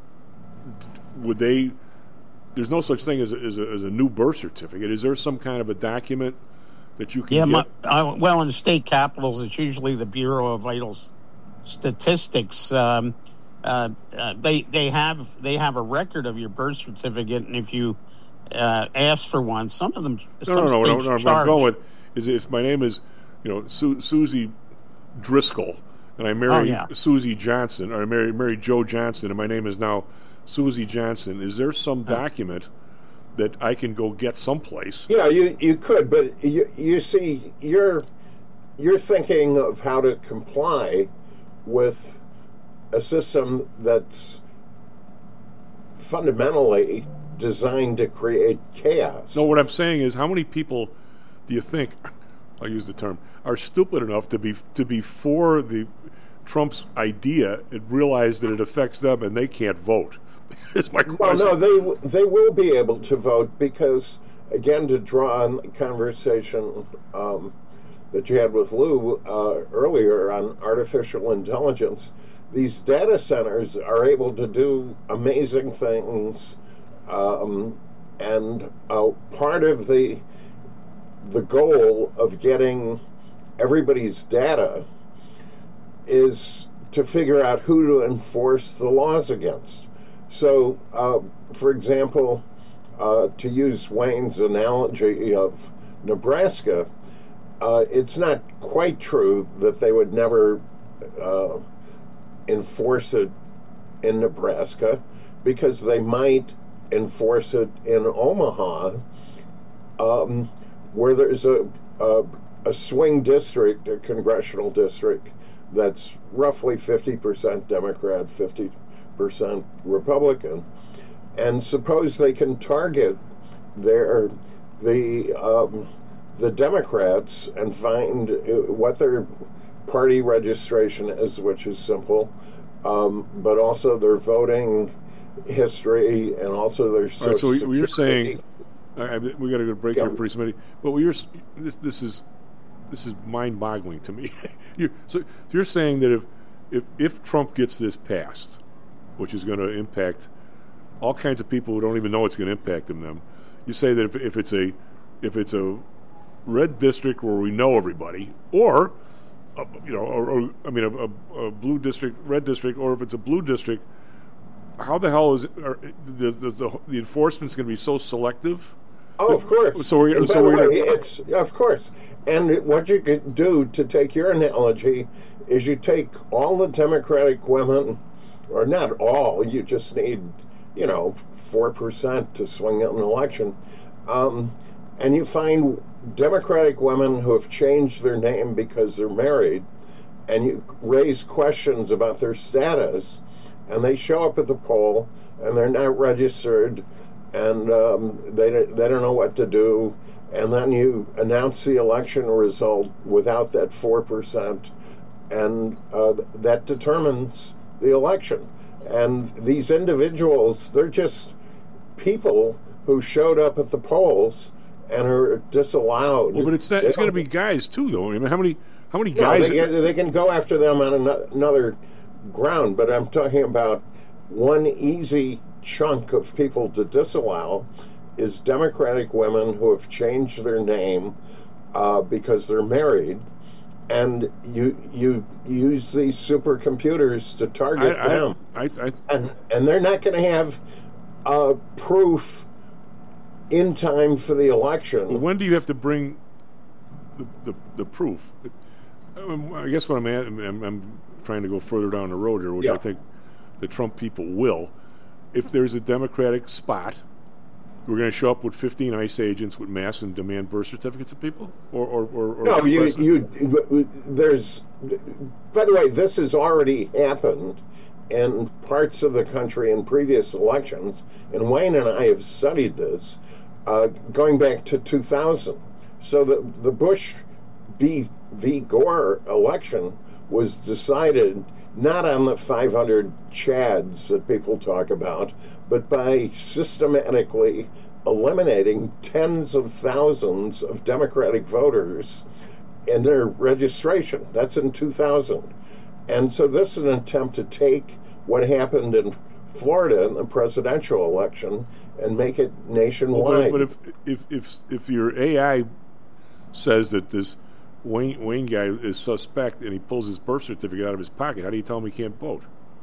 would they? There's no such thing as a, as, a, as a new birth certificate. Is there some kind of a document that you can yeah, get? My, uh, well, in state capitals, it's usually the Bureau of Vital Statistics. Um, uh, uh, they they have they have a record of your birth certificate, and if you uh, ask for one, some of them no some no no no, states no, no charge. what I'm going with is if my name is you know Su- Susie Driscoll and I marry oh, yeah. Susie Johnson, or I marry marry Joe Johnson, and my name is now Susie Johnson. Is there some document that I can go get someplace? Yeah, you you could, but you you see, you're you're thinking of how to comply with a system that's fundamentally designed to create chaos. No, what I'm saying is, how many people do you think, I'll use the term, are stupid enough to be to be for the Trump's idea and realize that it affects them and they can't vote? Is my question. Well, no, they they will be able to vote because, again, to draw on the conversation um, that you had with Lou uh, earlier on artificial intelligence, these data centers are able to do amazing things, um, and uh, part of the the goal of getting everybody's data is to figure out who to enforce the laws against. So, uh, for example, uh, to use Wayne's analogy of Nebraska, uh, it's not quite true that they would never uh, enforce it in Nebraska, because they might enforce it in Omaha, um, where there's a, a, a swing district, a congressional district, that's roughly fifty percent Democrat, fifty percent Republican, and suppose they can target their the um, the Democrats and find what their party registration is, which is simple, um, but also their voting history and also their social All right, so security. you're saying I, we got to go to break yeah. here pretty soon, but what you're this this is this is mind-boggling to me. you're, so you're saying that if if if Trump gets this passed, which is going to impact all kinds of people who don't even know it's going to impact them. Them, you say that if, if it's a if it's a red district where we know everybody, or uh, you know, or, or I mean, a, a, a blue district, red district, or if it's a blue district, how the hell is it? Are, the, the, the the enforcement's going to be so selective? Oh, of course. So we're, and so by we're the way, gonna, it's of course. And what you could do, to take your analogy, is you take all the Democratic women or not all, you just need, you know, four percent to swing an election. Um, and you find Democratic women who have changed their name because they're married, and you raise questions about their status, and they show up at the poll, and they're not registered, and um, they, they don't know what to do, and then you announce the election result without that four percent, and uh, that determines the election. And these individuals, they're just people who showed up at the polls and are disallowed. Well, but it's not, it's going to be guys too, though. I mean, how many how many No, guys? they, they can go after them on ano- another ground, but I'm talking about one easy chunk of people to disallow is Democratic women who have changed their name uh, because they're married, and you you use these supercomputers to target I, them, I, I, I, and and they're not going to have uh, proof in time for the election. Well, when do you have to bring the the, the proof? Um, I guess what I'm, at, I'm I'm trying to go further down the road here, which Yeah. I think the Trump people will. If there's a Democratic spot, we're going to show up with fifteen ICE agents with masks and demand birth certificates of people, or or, or, or No, you you there's. By the way, this has already happened in parts of the country in previous elections, and Wayne and I have studied this uh, going back to two thousand. So the the Bush v. v. Gore election was decided not on the five hundred chads that people talk about, but by systematically eliminating tens of thousands of Democratic voters in their registration. That's in two thousand. And so this is an attempt to take what happened in Florida in the presidential election and make it nationwide. Well, but, but if, if if if your A I says that this Wayne Wayne guy is suspect and he pulls his birth certificate out of his pocket, how do you tell him he can't vote?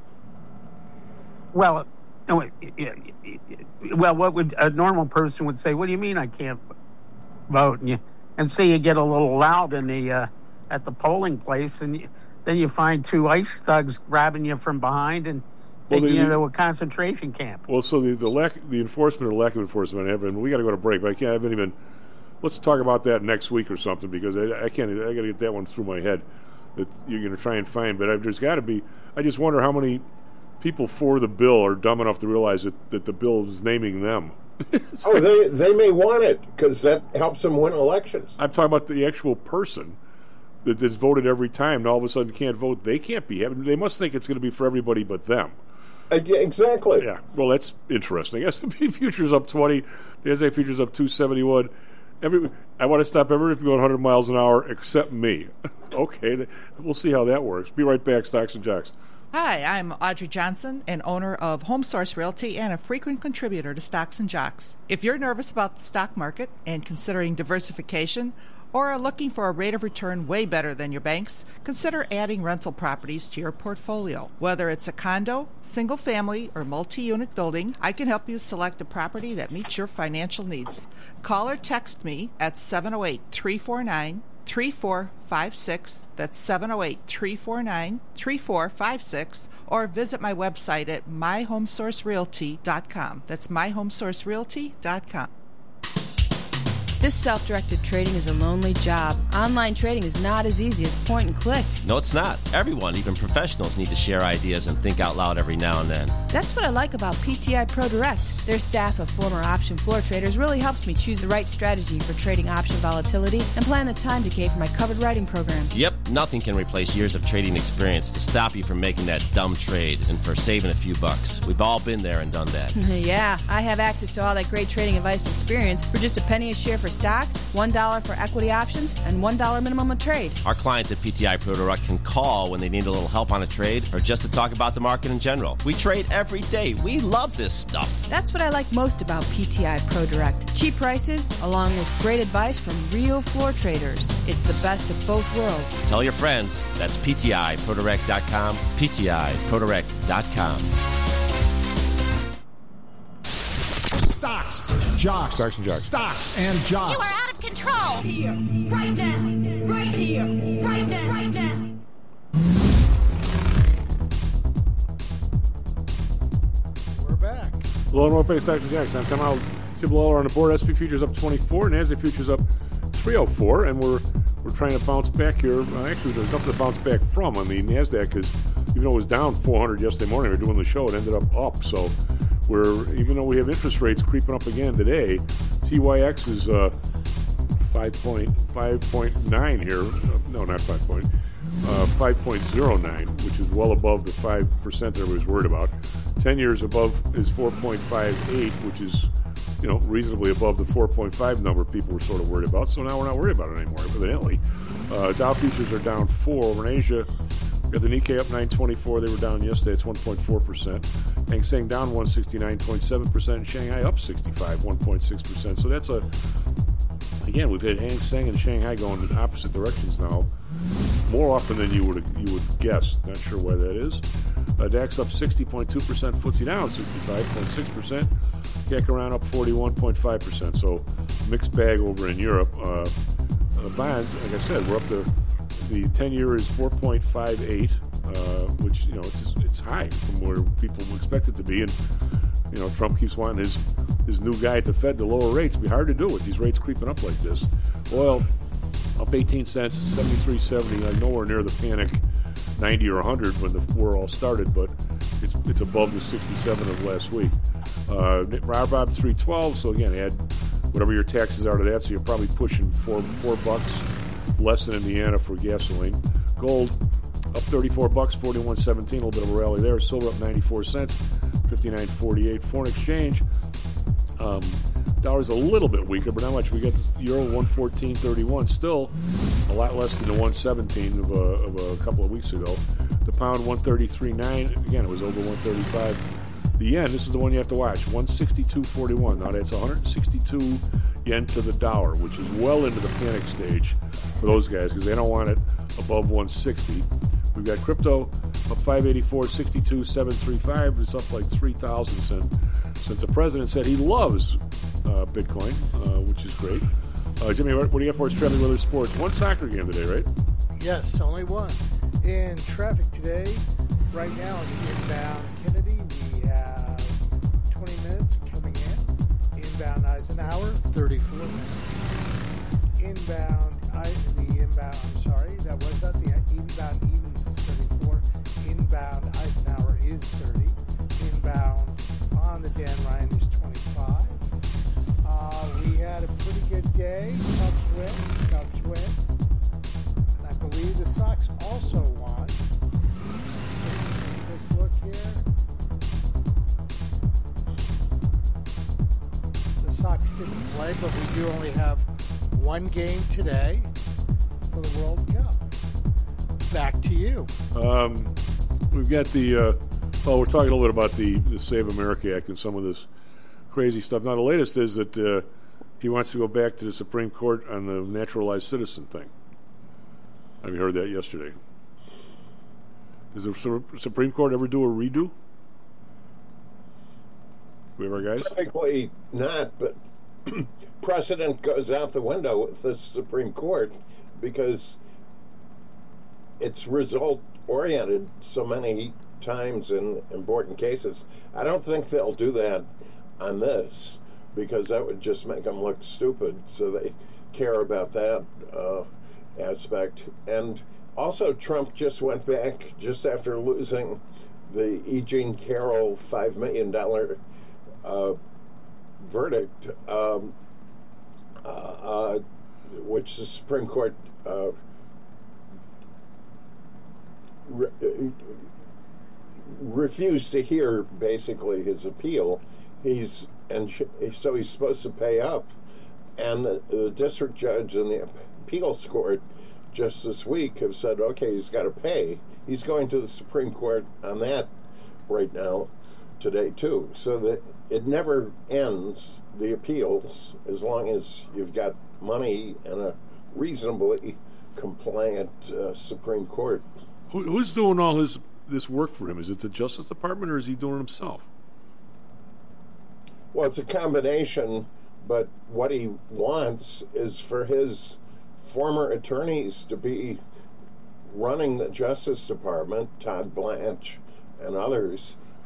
Well, uh, well, what would a normal person would say? What do you mean I can't vote? And you and say you get a little loud in the uh, at the polling place, and you, then you find two ICE thugs grabbing you from behind and Well, taking they- you to a concentration camp. Well, so the the lack the enforcement or lack of enforcement, I haven't. We got to go to break, but I can't. I haven't even. Let's talk about that next week or something, because I, I can't. I got to get that one through my head that you're going to try and find. But I, there's got to be. I just wonder how many people for the bill are dumb enough to realize that, that the bill is naming them. Oh, they they may want it because that helps them win elections. I'm talking about the actual person that, that's voted every time and all of a sudden can't vote. They can't be having. They must think it's going to be for everybody but them. Uh, yeah, exactly. Yeah. Well, that's interesting. S and P futures up twenty. The S and P futures up two seventy-one. Every, I want to stop everybody from going one hundred miles an hour except me. Okay, th- we'll see how that works. Be right back, Stocks and Jocks. Hi, I'm Audrey Johnson, an owner of Home Source Realty and a frequent contributor to Stocks and Jocks. If you're nervous about the stock market and considering diversification, or are looking for a rate of return way better than your banks, consider adding rental properties to your portfolio. Whether it's a condo, single family, or multi-unit building, I can help you select a property that meets your financial needs. Call or text me at seven oh eight, three four nine, three four five six. That's seven oh eight, three four nine, three four five six. Or visit my website at my home source realty dot com. That's my home source realty dot com. This self-directed trading is a lonely job. Online trading is not as easy as point and click. No, it's not. Everyone, even professionals, need to share ideas and think out loud every now and then. That's what I like about P T I Pro Direct. Their staff of former option floor traders really helps me choose the right strategy for trading option volatility and plan the time decay for my covered writing program. Yep, nothing can replace years of trading experience to stop you from making that dumb trade and for saving a few bucks. We've all been there and done that. Yeah, I have access to all that great trading advice and experience for just a penny a share for stocks, one dollar for equity options, and one dollar minimum a trade. Our clients at P T I Pro Direct can call when they need a little help on a trade or just to talk about the market in general. We trade every day. We love this stuff. That's what I like most about P T I Pro Direct. Cheap prices, along with great advice from real floor traders. It's the best of both worlds. Tell your friends. That's P T I Pro Direct dot com, P T I Pro Direct dot com. Stocks, jocks, Stocks and jocks. Stocks and jocks. You are out of control. Here, right now, right here, right now, right now. Below North Bay Stocks and Jacks. I'm Tom Howell. Below on the board. S and P futures up twenty-four. NASDAQ futures up three oh four. And we're we're trying to bounce back here. Uh, actually, there's nothing to bounce back from on the NASDAQ because even though it was down four hundred yesterday morning, we were doing the show, it ended up up. So we're even though we have interest rates creeping up again today, T Y X is uh, five point nine here. Uh, no, not five point. Uh, five point oh nine, which is well above the five percent that everybody's worried about. ten years above is four point five eight, which is, you know, reasonably above the four point five number people were sort of worried about. So now we're not worried about it anymore, evidently. Uh, Dow futures are down four. Over in Asia, we got the Nikkei up nine twenty-four. They were down yesterday. It's one point four percent. Hang Seng down one sixty-nine point seven percent. And Shanghai up sixty-five, one point six percent. So that's a, again, we've had Hang Seng and Shanghai going in opposite directions now more often than you would you would guess. Not sure why that is. Uh, DAX up sixty point two percent. F T S E down sixty-five point six percent. C A C around up forty-one point five percent. So mixed bag over in Europe. Uh, uh, bonds, like I said, we're up to the ten-year is four point five eight, uh, which, you know, it's it's high from where people expect it to be. And, you know, Trump keeps wanting his, his new guy at the Fed to lower rates. It'd be hard to do with these rates creeping up like this. Oil up eighteen cents, seventy-three seventy, like nowhere near the panic ninety or one hundred when the war all started, but it's it's above the sixty-seven of last week. Uh, R B O B three twelve, so again, add whatever your taxes are to that, so you're probably pushing four four bucks less than Indiana for gasoline. Gold up thirty-four bucks, forty-one seventeen, a little bit of a rally there. Silver up ninety-four cents, fifty-nine forty-eight. Foreign exchange, um, dollar's a little bit weaker, but not much. We got the euro one fourteen thirty-one, still a lot less than the one seventeen of a, of a couple of weeks ago. The pound one thirty-three nine, again, it was over one thirty-five. The yen, this is the one you have to watch, one sixty-two forty-one. Now that's one hundred sixty-two yen to the dollar, which is well into the panic stage for those guys because they don't want it above one sixty. We've got crypto up five eighty-four sixty-two seven thirty-five. It's up like three thousand since, since the president said he loves uh, Bitcoin, uh, which is great. Uh, Jimmy, what, what do you got for us, Traveling Weather Sports? One soccer game today, right? Yes, only one. In traffic today, right now on the inbound Kennedy, we have twenty minutes coming in. Inbound Eisenhower, thirty-four minutes. Inbound, I, the inbound, I'm sorry, that was not the inbound Edens is thirty-four. Inbound Eisenhower is thirty. Inbound on the Dan Ryan is twenty-five. Uh, we had a pretty good day. Cubs win. Cubs win. And I believe the Sox also won. Let's look here. The Sox didn't play, but we do only have one game today for the World Cup. Back to you. Um, we've got the, uh, oh, we're talking a little bit about the, the Save America Act and some of this crazy stuff. Now, the latest is that uh, he wants to go back to the Supreme Court on the naturalized citizen thing. Have you heard that yesterday? Does the Su- Supreme Court ever do a redo? We have our guys? Typically not, but precedent goes out the window with the Supreme Court because it's result-oriented so many times in important cases. I don't think they'll do that on this because that would just make them look stupid, so they care about that uh, aspect. And also, Trump just went back just after losing the E. Jean Carroll five million dollars uh, verdict, um, uh, uh, which the Supreme Court uh, re- refused to hear, basically, his appeal. He's and sh- so he's supposed to pay up. And the, the district judge and the appeals court just this week have said, okay, he's got to pay. He's going to the Supreme Court on that right now, today too. So that it never ends, the appeals, as long as you've got money and a reasonably compliant uh, Supreme Court. Who, who's doing all his this work for him? Is it the Justice Department or is he doing it himself? Well, it's a combination, but what he wants is for his former attorneys to be running the Justice Department, Todd Blanche and others,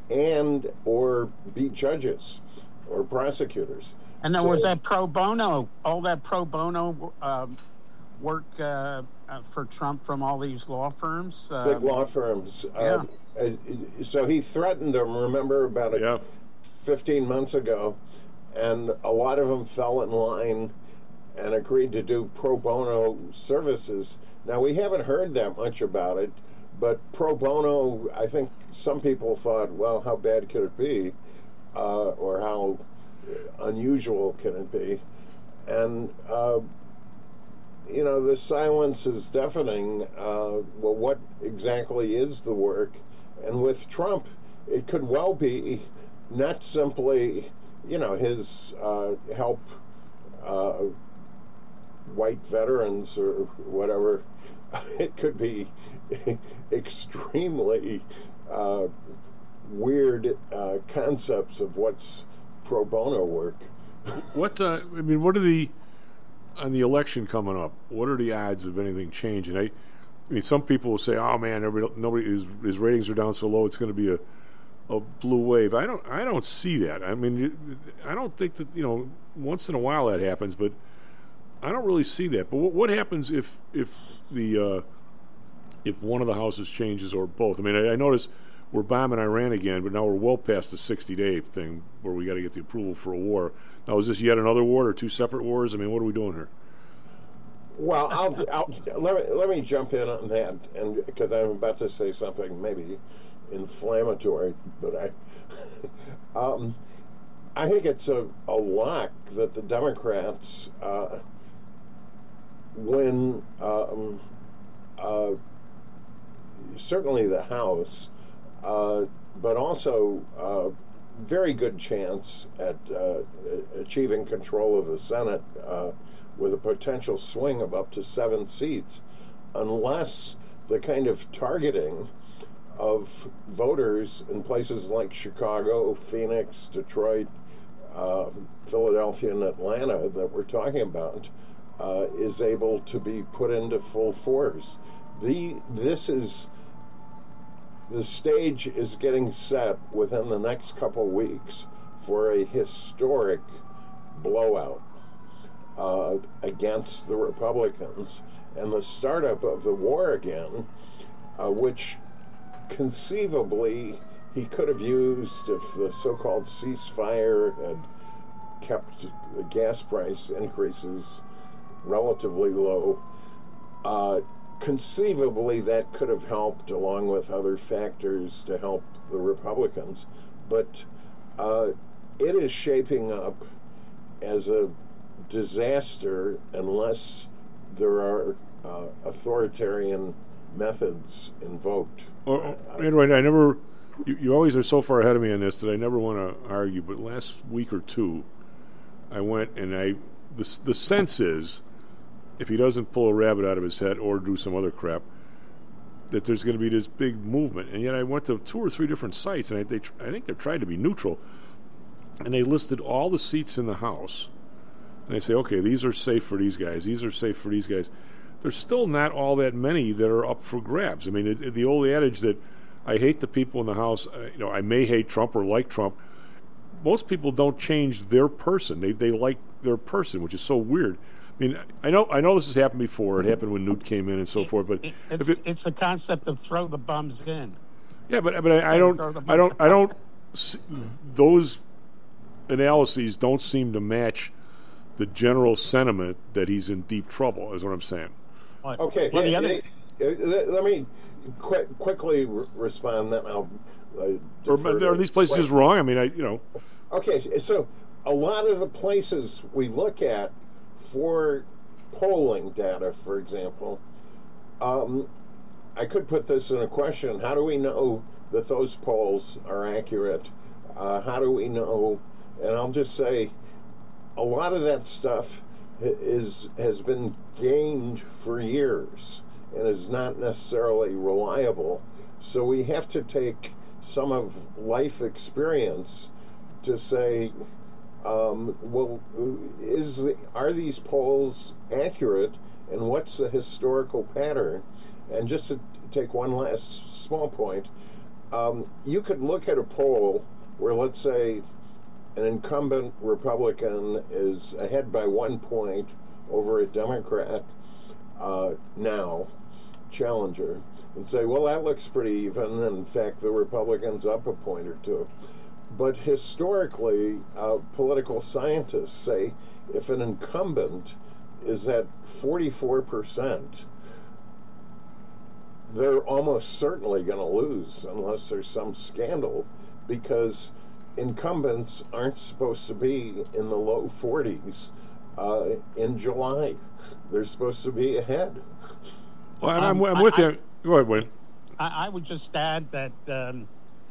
and or be judges or prosecutors. And there So- was that pro bono, all that pro bono um, work uh, uh, for Trump from all these law firms. Um, big law firms. Yeah. Um, uh, so he threatened them, remember, about a, Yeah. fifteen months ago, and a lot of them fell in line and agreed to do pro bono services. Now, we haven't heard that much about it, but pro bono, I think some people thought, well, how bad could it be? Uh, or how unusual can it be? And, uh, you know, the silence is deafening. Uh, well, what exactly is the work? And with Trump, it could well be not simply, you know, his uh, help uh, white veterans or whatever. It could be extremely uh, weird uh, concepts of what's pro bono work. What uh, I mean, what are the on the election coming up? What are the odds of anything changing? I, I mean, some people will say, "Oh man, everybody, nobody his, his ratings are down so low, it's going to be a a blue wave." I don't, I don't see that. I mean, I don't think that you know. Once in a while that happens, but I don't really see that. But what, what happens if if the uh, if one of the houses changes or both? I mean, I, I notice we're bombing Iran again, but now we're well past the sixty-day thing where we got to get the approval for a war. Now, is this yet another war or two separate wars? I mean, what are we doing here? Well, I'll, I'll let me let me jump in on that, and because I'm about to say something maybe inflammatory, but I um, I think it's a, a lock that the Democrats uh, win. Um, uh, certainly the House, uh, but also uh, very good chance at uh, achieving control of the Senate uh, with a potential swing of up to seven seats, unless the kind of targeting of voters in places like Chicago, Phoenix, Detroit, uh, Philadelphia, and Atlanta that we're talking about uh, is able to be put into full force. The this is the stage is getting set within the next couple weeks for a historic blowout uh, against the Republicans and the startup of the war again, uh, which conceivably he could have used if the so-called ceasefire had kept the gas price increases relatively low. Uh, conceivably that could have helped, along with other factors, to help the Republicans. But uh, it is shaping up as a disaster unless there are uh, authoritarian methods invoked. Or, anyway, I never. You, you always are so far ahead of me on this that I never want to argue. But last week or two, I went and I. The the sense is, if he doesn't pull a rabbit out of his head or do some other crap, that there's going to be this big movement. And yet, I went to two or three different sites, and I they I think they're trying to be neutral, and they listed all the seats in the House, and they say, okay, these are safe for these guys. These are safe for these guys. There's still not all that many that are up for grabs. I mean, it, it, the old adage that I hate the people in the House, uh, you know, I may hate Trump or like Trump. Most people don't change their person. They they like their person, which is so weird. I mean, I know I know this has happened before. It happened when Newt came in and so forth. But it's, it, it's the concept of throw the bums in. Yeah, but but I, I don't I don't I don't see, those analyses don't seem to match the general sentiment that he's in deep trouble. Is what I'm saying. Okay, Well, the yeah, other- yeah, let me qu- quickly re- respond. Then I'll. Uh, Or, defer are to- these places wait. just wrong? I mean, I you know. Okay, so a lot of the places we look at for polling data, for example, um, I could put this in a question: how do we know that those polls are accurate? Uh, how do we know? And I'll just say, a lot of that stuff is has been gained for years and is not necessarily reliable. So we have to take some of life experience to say, um, well, is the, are these polls accurate, and what's the historical pattern? And just to take one last small point, Um, you could look at a poll where, let's say, an incumbent Republican is ahead by one point over a Democrat uh, now, challenger, and say, well, that looks pretty even. In fact, the Republican's up a point or two. But historically, uh, political scientists say if an incumbent is at forty-four percent, they're almost certainly going to lose unless there's some scandal, because incumbents aren't supposed to be in the low forties uh, in July. They're supposed to be ahead. Well, I'm, Um, I'm with I- you. Go ahead, Wayne. I, I would just add that um,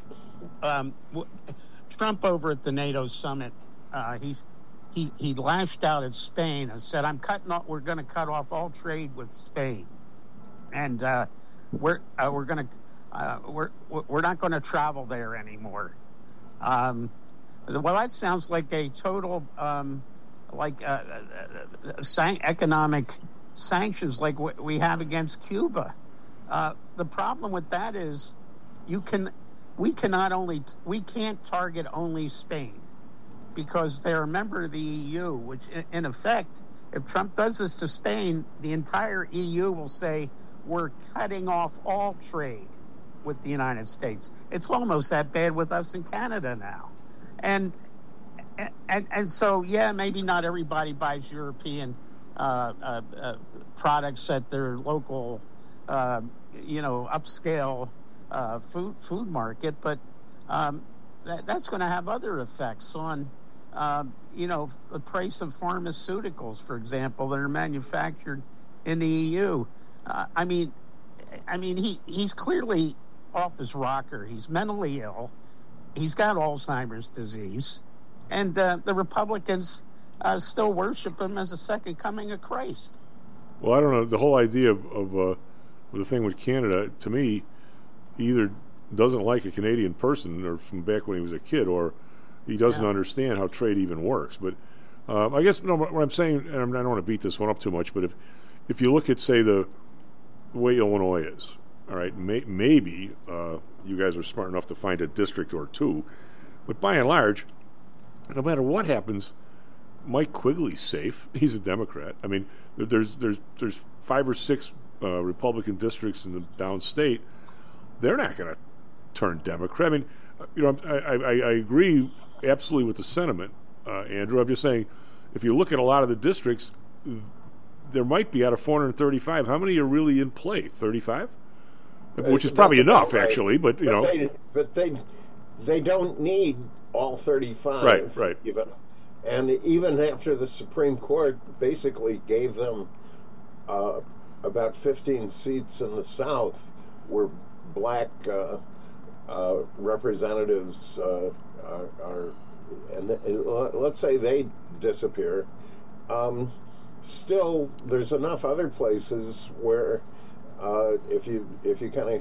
um, w- Trump over at the NATO summit, uh, he's, he he lashed out at Spain and said, "I'm cutting off. We're going to cut off all trade with Spain, and uh, we're uh, we're going to uh, we're we're not going to travel there anymore." Um, well, that sounds like a total um, like uh, uh, uh, san- economic sanctions like what we have against Cuba. Uh, the problem with that is you can, we cannot only, we can't target only Spain because they're a member of the E U, which in, in effect, if Trump does this to Spain, the entire E U will say, we're cutting off all trade with the United States. It's almost that bad with us in Canada now. And, and, and so, yeah, maybe not everybody buys European uh, uh, uh, products at their local Uh, you know, upscale uh, food food market, but um, that, that's going to have other effects on, uh, you know, the price of pharmaceuticals, for example, that are manufactured in the E U. Uh, I mean, I mean, he, he's clearly off his rocker. He's mentally ill. He's got Alzheimer's disease, and uh, the Republicans uh, still worship him as a second coming of Christ. Well, I don't know. The whole idea of, of uh, the thing with Canada, to me, he either doesn't like a Canadian person or from back when he was a kid, or he doesn't Yeah. understand how trade even works. But uh, I guess no, what I'm saying, and I don't want to beat this one up too much, but if if you look at, say, the, the way Illinois is, all right, may, maybe uh, you guys are smart enough to find a district or two, but by and large, no matter what happens, Mike Quigley's safe. He's a Democrat. I mean, there- there's there's there's five or six uh, Republican districts in the downstate. They're not going to turn Democrat. I mean, uh, you know, I, I, I agree absolutely with the sentiment, uh, Andrew. I'm just saying, if you look at a lot of the districts, there might be out of four hundred thirty-five. How many are really in play? thirty-five, which is probably That's enough, about right. actually. But you but know, they, but they they don't need all thirty-five. Right, right. Even, and even after the Supreme Court basically gave them uh, about fifteen seats in the South, where black uh, uh, representatives uh, are, are, and the, uh, let's say they disappear. Um, still, there's enough other places where uh, if you if you kind of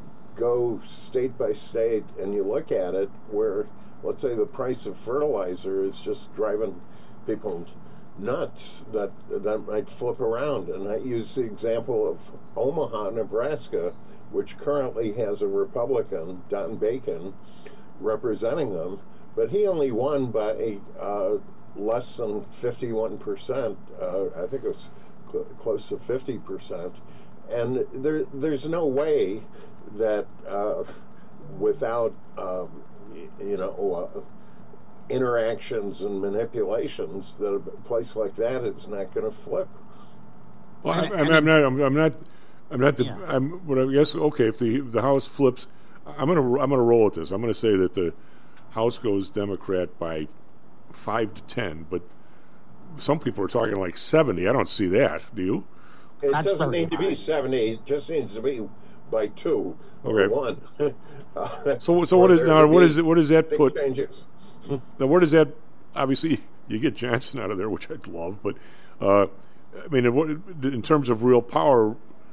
go state by state and you look at it, where let's say the price of fertilizer is just driving people nuts, that that might flip around. And I use the example of Omaha, Nebraska, which currently has a Republican, Don Bacon, representing them, but he only won by uh, less than fifty-one percent. Uh, I think it was cl- close to fifty percent. And there, there's no way that uh, without um, you know, uh, interactions and manipulations, that a place like that is not going to flip. well, I, I'm, I'm not. I'm, I'm not. I'm not. The, Yeah. I'm. What I guess. Okay, if the if the House flips, I'm gonna. I'm gonna roll with this. I'm gonna say that the House goes Democrat by five to ten, but some people are talking like seventy. I don't see that. Do you? It That's doesn't very need to high. be seventy. It just needs to be by two or Okay. one. Uh, So so for what is there now? to What be is it? What does that big put? changes. Now, where does that? Obviously, you get Johnson out of there, which I'd love, but uh, I mean, in, what, in terms of real power,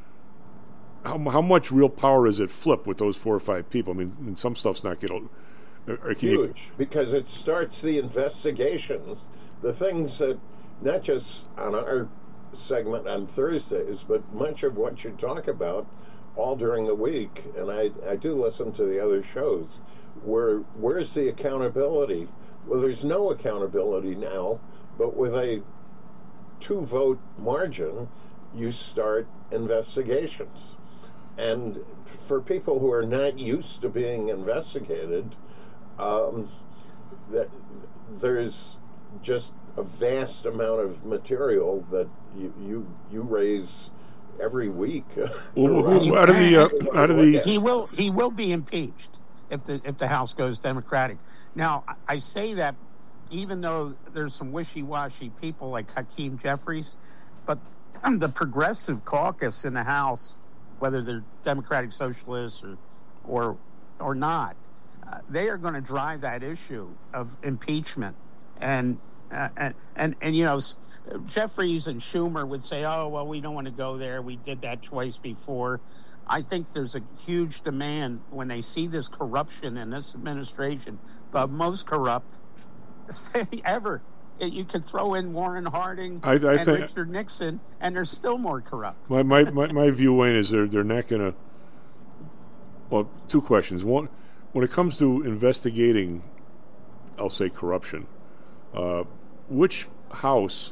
how how much real power is it flip with those four or five people? I mean, and some stuff's not going to. Huge, because it starts the investigations, the things that, not just on our segment on Thursdays, but much of what you talk about all during the week, and I, I do listen to the other shows, where where's the accountability? Well, there's no accountability now, but with a two-vote margin, you start investigations. And for people who are not used to being investigated, um, that there's just a vast amount of material that you you, you raise every week. Well, out of the, uh, out of the, he will he will be impeached if the if the House goes Democratic. Now, I say that even though there's some wishy-washy people like Hakeem Jeffries, but the Progressive Caucus in the House, whether they're Democratic Socialists or or or not, uh, they are going to drive that issue of impeachment. And uh, and, and and you know, Jeffries and Schumer would say, "Oh, well, we don't want to go there. We did that twice before." I think there's a huge demand when they see this corruption in this administration, the most corrupt ever. You could throw in Warren Harding I, I and think, Richard Nixon, and they're still more corrupt. My my, my, my view, Wayne, is they're they're not going to. Well, two questions. One, when it comes to investigating, I'll say corruption, uh, which house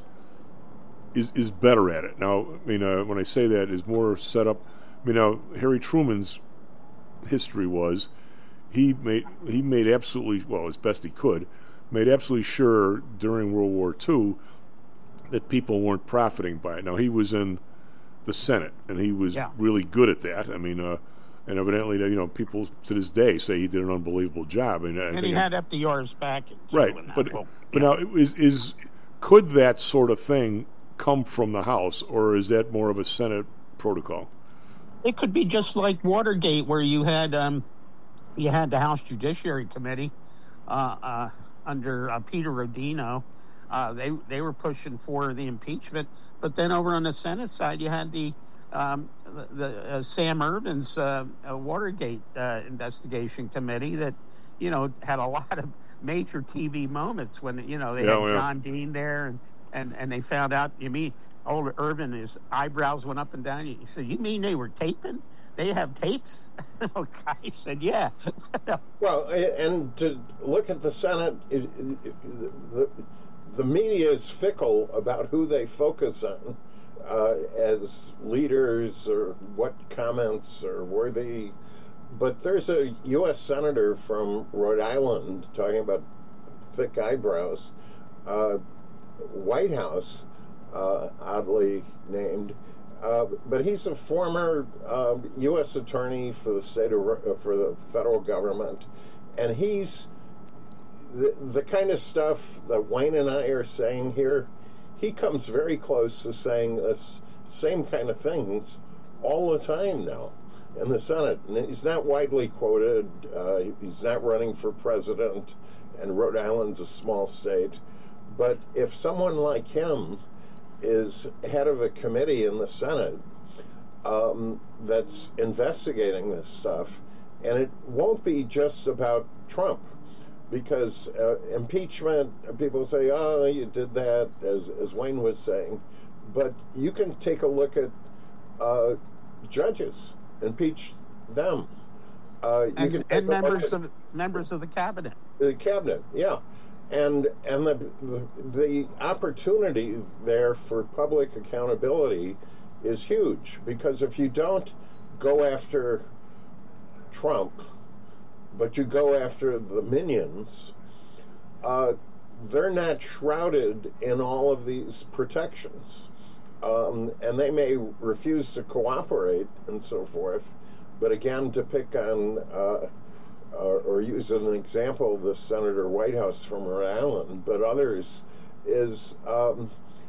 is is better at it? Now, I mean, uh, when I say that, is more set up. I mean, now Harry Truman's history was he made he made absolutely well as best he could. Made absolutely sure during World War Two that people weren't profiting by it. Now, he was in the Senate, and he was yeah. really good at that. I mean, uh, and evidently, you know, people to this day say he did an unbelievable job. And, I and think he had F D R's backing, too, right? in that But book. but yeah. now, is is could that sort of thing come from the House, or is that more of a Senate protocol? It could be just like Watergate, where you had um, you had the House Judiciary Committee. Uh, uh, under uh, Peter Rodino, uh, they they were pushing for the impeachment, but then over on the Senate side, you had the um, the, the uh, Sam Ervin's uh, uh, Watergate uh, investigation committee that you know had a lot of major T V moments when you know they yeah, had yeah. John Dean there, and, and, and they found out. You mean old Ervin, his eyebrows went up and down. He said, "You mean they were taping? They have tapes?" The guy said, "Yeah." Well, and to look at the Senate, it, it, the, the media is fickle about who they focus on uh, as leaders or what comments are worthy. But there's a U S senator from Rhode Island talking about thick eyebrows, uh, White House, uh, oddly named. Uh, but he's a former uh, U S attorney for the state of uh, for the federal government, and he's the, the kind of stuff that Wayne and I are saying here. He comes very close to saying this same kind of things all the time now in the Senate, and he's not widely quoted. Uh, he's not running for president, and Rhode Island's a small state. But if someone like him is head of a committee in the Senate um, that's investigating this stuff, and it won't be just about Trump, because uh, impeachment, people say, "Oh, you did that," as, as Wayne was saying, but you can take a look at uh, judges, impeach them. Uh, you and can and members at, of members of the cabinet. The cabinet, yeah. And and the, the the opportunity there for public accountability is huge, because if you don't go after Trump, but you go after the minions, uh, they're not shrouded in all of these protections, um, and they may refuse to cooperate and so forth. But again, to pick on. Uh, Uh, or use an example, the Senator Whitehouse from Rhode Island, but others, is um,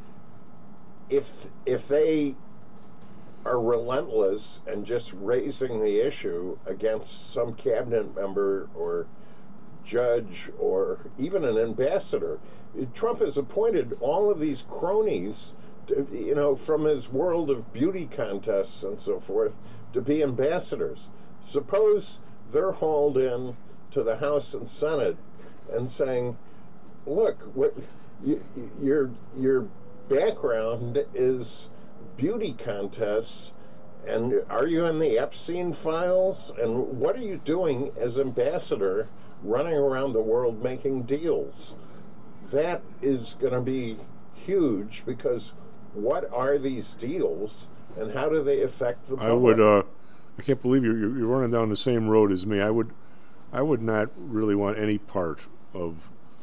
if if they are relentless and just raising the issue against some cabinet member or judge or even an ambassador, Trump has appointed all of these cronies, to, you know, from his world of beauty contests and so forth, to be ambassadors. Suppose they're hauled in to the House and Senate and saying, "Look, what you, your your background is beauty contests, and are you in the Epstein files? And what are you doing as ambassador running around the world making deals? That is going to be huge, because what are these deals and how do they affect the public? I would, uh, I can't believe you're, you're running down the same road as me. I would, I would not really want any part of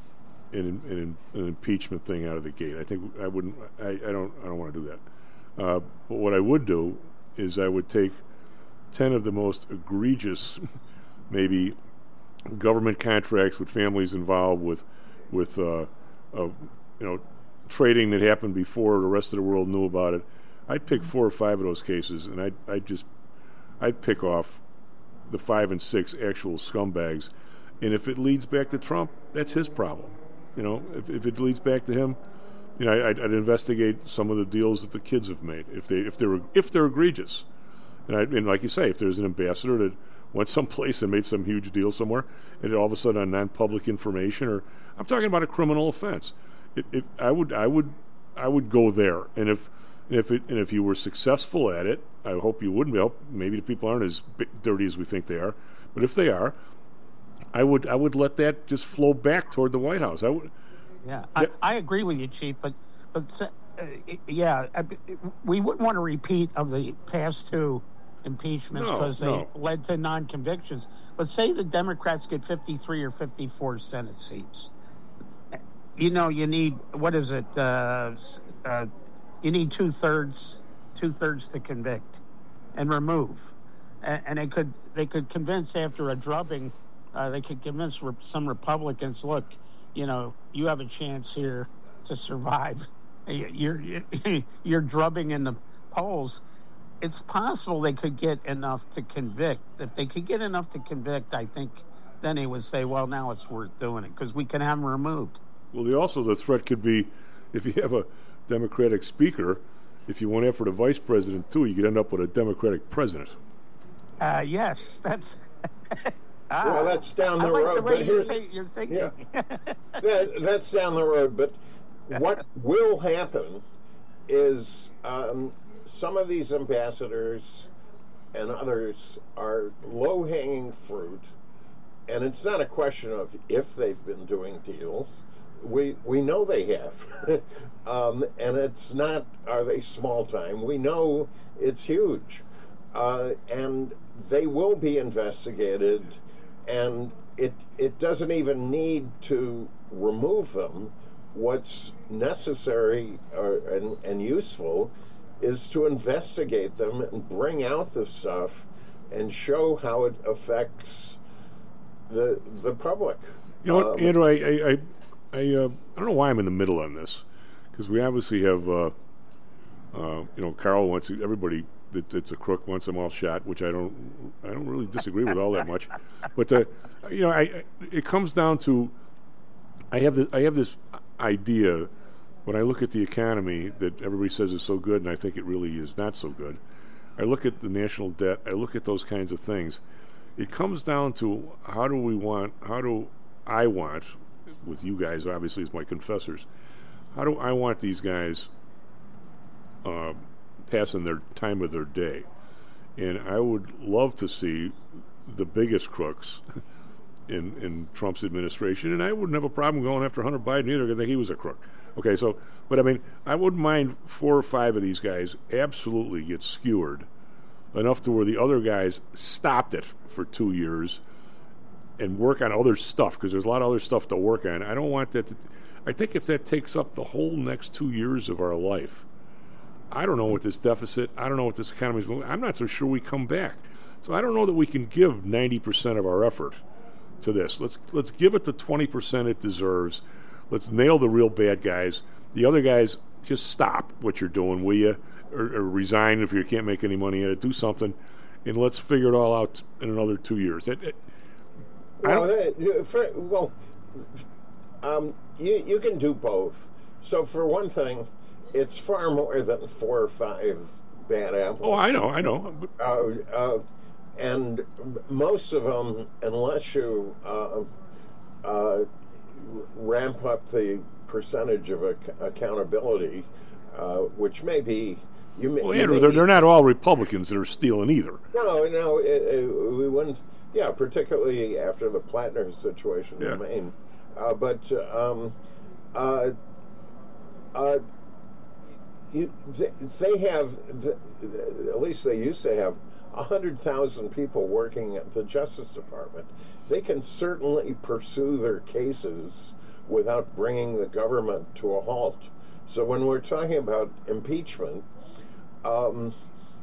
an, an, an impeachment thing out of the gate. I think I wouldn't, I, I don't, I don't want to do that. Uh, but what I would do is I would take ten of the most egregious, maybe, government contracts with families involved with, with, uh, uh, you know, trading that happened before the rest of the world knew about it. I'd pick four or five of those cases, and I'd, I'd just, I'd pick off the five and six actual scumbags. And if it leads back to Trump, that's his problem. You know, if, if it leads back to him, you know, I'd, I'd investigate some of the deals that the kids have made if they, if they're, if they're egregious. And, I, and like you say, if there's an ambassador that went someplace and made some huge deal somewhere, and all of a sudden on non-public information, or I'm talking about a criminal offense, it, it, I would, I would, I would go there. And if, if it, and if you were successful at it, I hope you wouldn't be. Maybe the people aren't as dirty as we think they are, but if they are, I would, I would let that just flow back toward the White House. I would. Yeah, I, I agree with you, Chief. But, but uh, yeah, I, we wouldn't want to repeat of the past two impeachments because no, they no. led to non-convictions. But say the Democrats get fifty-three or fifty-four Senate seats. You know, you need, what is it? Uh, uh, you need two thirds, two thirds to convict and remove. And, and they could, they could convince after a drubbing, uh, they could convince re- some Republicans, look, you know, you have a chance here to survive. You're, you're, you're drubbing in the polls. It's possible they could get enough to convict. If they could get enough to convict, I think then he would say, well, now it's worth doing it because we can have them removed. Well, the, also the threat could be if you have a Democratic speaker, if you went after the vice president too, you could end up with a Democratic president. Uh, yes, that's... ah, well, that's down the I like road. the way but you're, here's, th- you're thinking. Yeah, that, that's down the road. But what will happen is um, some of these ambassadors and others are low-hanging fruit, and it's not a question of if they've been doing deals. We we know they have, um, and it's not, are they small time? We know it's huge, uh, and they will be investigated, and it it doesn't even need to remove them. What's necessary or, and, and useful is to investigate them and bring out the stuff and show how it affects the the public. You know what, um, Andrew, I I, I, I, uh, I don't know why I'm in the middle on this, because we obviously have, uh, uh, you know, Carl wants everybody that, that's a crook wants them all shot, which I don't I don't really disagree with all that much. But uh, you know, I, I it comes down to I have the, I have this idea when I look at the economy that everybody says is so good, and I think it really is not so good. I look at the national debt. I look at those kinds of things. It comes down to how do we want, how do I want, with you guys obviously as my confessors, how do I want these guys uh, passing their time of their day? And I would love to see the biggest crooks in, in Trump's administration, and I wouldn't have a problem going after Hunter Biden either because I think he was a crook. Okay, so, but I mean, I wouldn't mind four or five of these guys absolutely get skewered enough to where the other guys stopped it for two years and work on other stuff, because there's a lot of other stuff to work on. I don't want that to, I think if that takes up the whole next two years of our life, I don't know what this deficit, I don't know what this economy is, I'm not so sure we come back. So I don't know that we can give ninety percent of our effort to this. Let's let's give it the twenty percent it deserves. Let's nail the real bad guys. The other guys, just stop what you're doing, will you? Or, or resign if you can't make any money at it. Do something, and let's figure it all out in another two years. It, it, well, that, for, well, um, you you can do both. So for one thing, it's far more than four or five bad apples. Oh, I know, I know. Uh, uh, and most of them, unless you uh, uh, ramp up the percentage of ac- accountability, uh, which may be You, Well, you Andrew, may they're, be- they're not all Republicans that are stealing either. No, no, it, it, we wouldn't. Yeah, particularly after the Plattner situation Yeah. in Maine. Uh, but um, uh, uh, you, they, they have, the, the, at least they used to have, one hundred thousand people working at the Justice Department. They can certainly pursue their cases without bringing the government to a halt. So when we're talking about impeachment, um,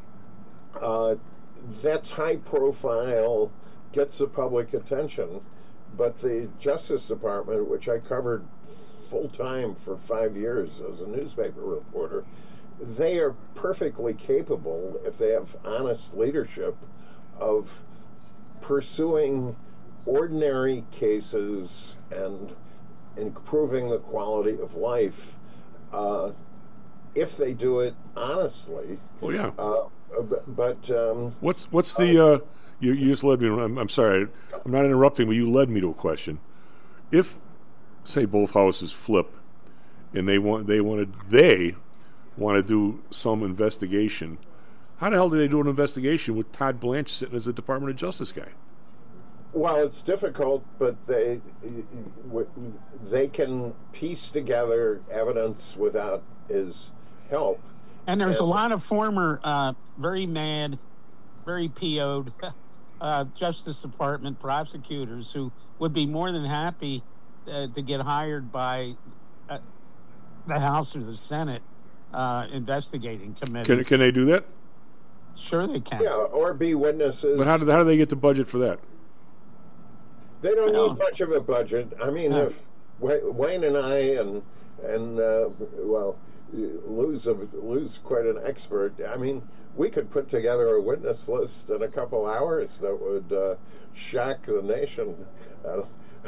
uh, that's high profile, gets the public attention, but the Justice Department, which I covered full time for five years as a newspaper reporter, they are perfectly capable, if they have honest leadership, of pursuing ordinary cases and improving the quality of life, uh, if they do it honestly. Well, yeah. Uh, but, but um, What's what's the uh, you, you just led me. I'm, I'm sorry, I'm not interrupting, but you led me to a question. If, say, both houses flip, and they want they wanted they want to do some investigation, how the hell do they do an investigation with Todd Blanche sitting as a Department of Justice guy? Well, it's difficult, but they they can piece together evidence without his help. And there's a lot of former, uh, very mad, very P O'd uh, Justice Department prosecutors who would be more than happy uh, to get hired by uh, the House or the Senate uh, investigating committees. Can can they do that? Sure, they can. Yeah, or be witnesses. But how do how do they get the budget for that? They don't No. need much of a budget. I mean, No. if Wa- Wayne and I and and uh, well, Lou's a, Lou's quite an expert. I mean, we could put together a witness list in a couple hours that would uh, shock the nation. Uh,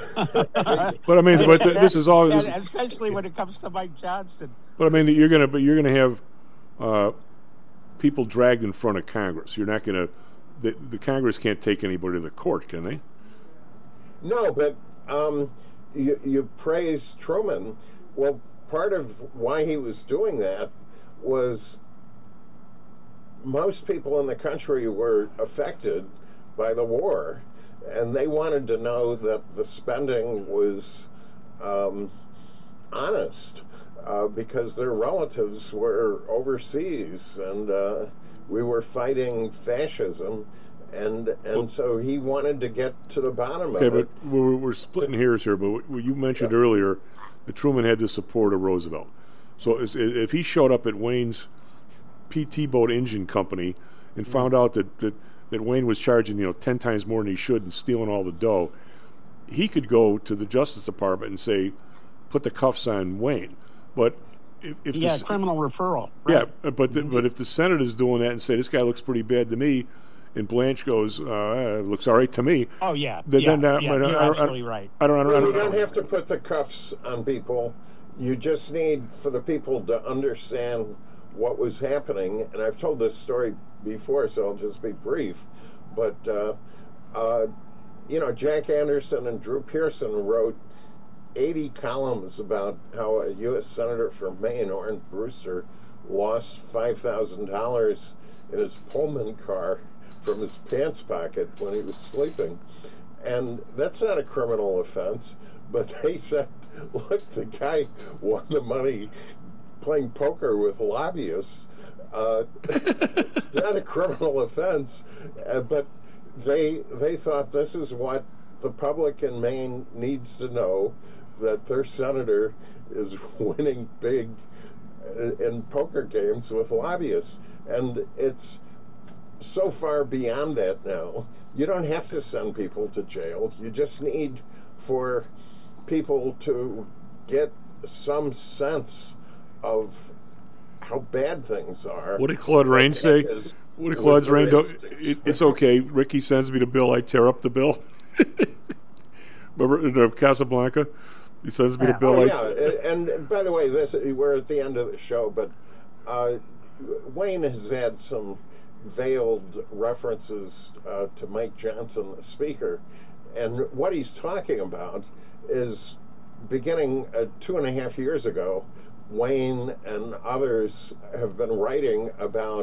But I mean, but th- this is all. Yeah, This, especially when it comes to Mike Johnson. but I mean, you're gonna but you're gonna have uh, people dragged in front of Congress. You're not gonna. The, the Congress can't take anybody to the court, can they? No, but um, you, you praise Truman. Well, part of why he was doing that was most people in the country were affected by the war, and they wanted to know that the spending was um, honest uh, because their relatives were overseas, and uh, we were fighting fascism. And and Well- so he wanted to get to the bottom Okay, of but it. we're, we're splitting hairs here. But what you mentioned Yeah. earlier that Truman had the support of Roosevelt. So is, if he showed up at Wayne's P T boat engine company and Mm-hmm. found out that, that, that Wayne was charging you know ten times more than he should and stealing all the dough, he could go to the Justice Department and say, "Put the cuffs on Wayne." But if, if Yeah, the, criminal referral. yeah, but the, but if the Senate is doing that and say this guy looks pretty bad to me, and Blanche goes, uh, looks all right to me. Oh, yeah. Then, yeah, then, uh, yeah, I don't- you're I don't- absolutely right. I don't, I don't, I Well, don't, you don't have to put the cuffs on people. You just need for the people to understand what was happening. And I've told this story before, so I'll just be brief. But, uh, uh, you know, Jack Anderson and Drew Pearson wrote eighty columns about how a U S Senator from Maine, Orrin Brewster, lost five thousand dollars in his Pullman car from his pants pocket when he was sleeping. And that's not a criminal offense, but they said, look, the guy won the money playing poker with lobbyists. Uh, it's not a criminal offense, uh, but they they thought this is what the public in Maine needs to know, that their senator is winning big in, in poker games with lobbyists. And it's so far beyond that now. You don't have to send people to jail. You just need for people to get some sense of how bad things are. What did Claude Rain say? Is What did with Claude their Rain do? instincts. It, it's okay. Ricky sends me the bill. I tear up the bill. Remember the Casablanca? He sends me the bill. Oh, I yeah. And, and by the way, this we're at the end of the show, but uh, Wayne has had some veiled references uh, to Mike Johnson, the speaker, and what he's talking about is beginning uh, two and a half years ago Wayne and others have been writing about,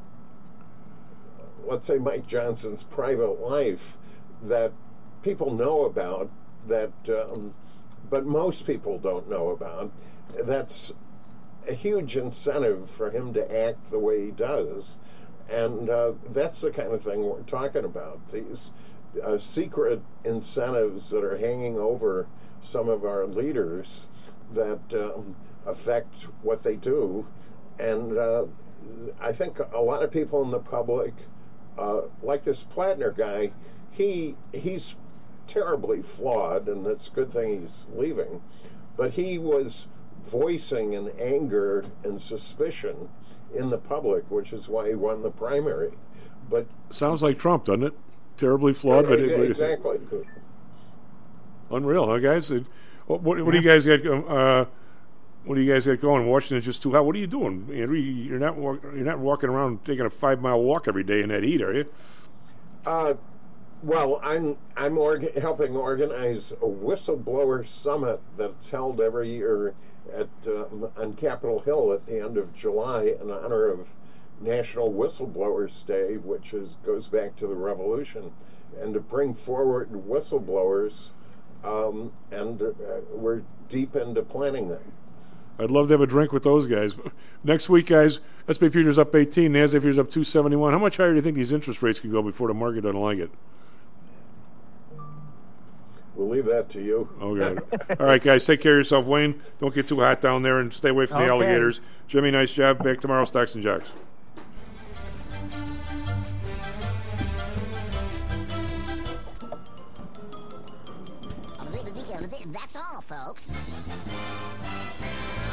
let's say, Mike Johnson's private life that people know about, that um, but most people don't know about. That's a huge incentive for him to act the way he does. And uh, that's the kind of thing we're talking about, these uh, secret incentives that are hanging over some of our leaders that um, affect what they do. And uh, I think a lot of people in the public, uh, like this Plattner guy, he he's terribly flawed, and it's a good thing he's leaving, but he was voicing an anger and suspicion in the public, which is why he won the primary. But sounds like Trump, doesn't it? Terribly flawed, but it, exactly. Unreal, huh, guys? It, what, what, what do you guys got? Uh, what do you guys got going? Washington's just too hot. What are you doing, Andrew? You're not walk, you're not walking around taking a five mile walk every day in that heat, are you? Uh, well, I'm I'm orga- helping organize a whistleblower summit that's held every year at uh, on Capitol Hill at the end of July in honor of National Whistleblowers Day, which is goes back to the Revolution, and to bring forward whistleblowers, um, and uh, we're deep into planning that. I'd love to have a drink with those guys. Next week, guys, S and P futures up eighteen, NASDAQ futures up two seventy-one. How much higher do you think these interest rates could go before the market doesn't like it? We'll leave that to you. Okay. All right, guys, take care of yourself. Wayne, don't get too hot down there and stay away from the Okay. alligators. Jimmy, nice job. Back tomorrow, Stocks and Jocks. That's all, folks.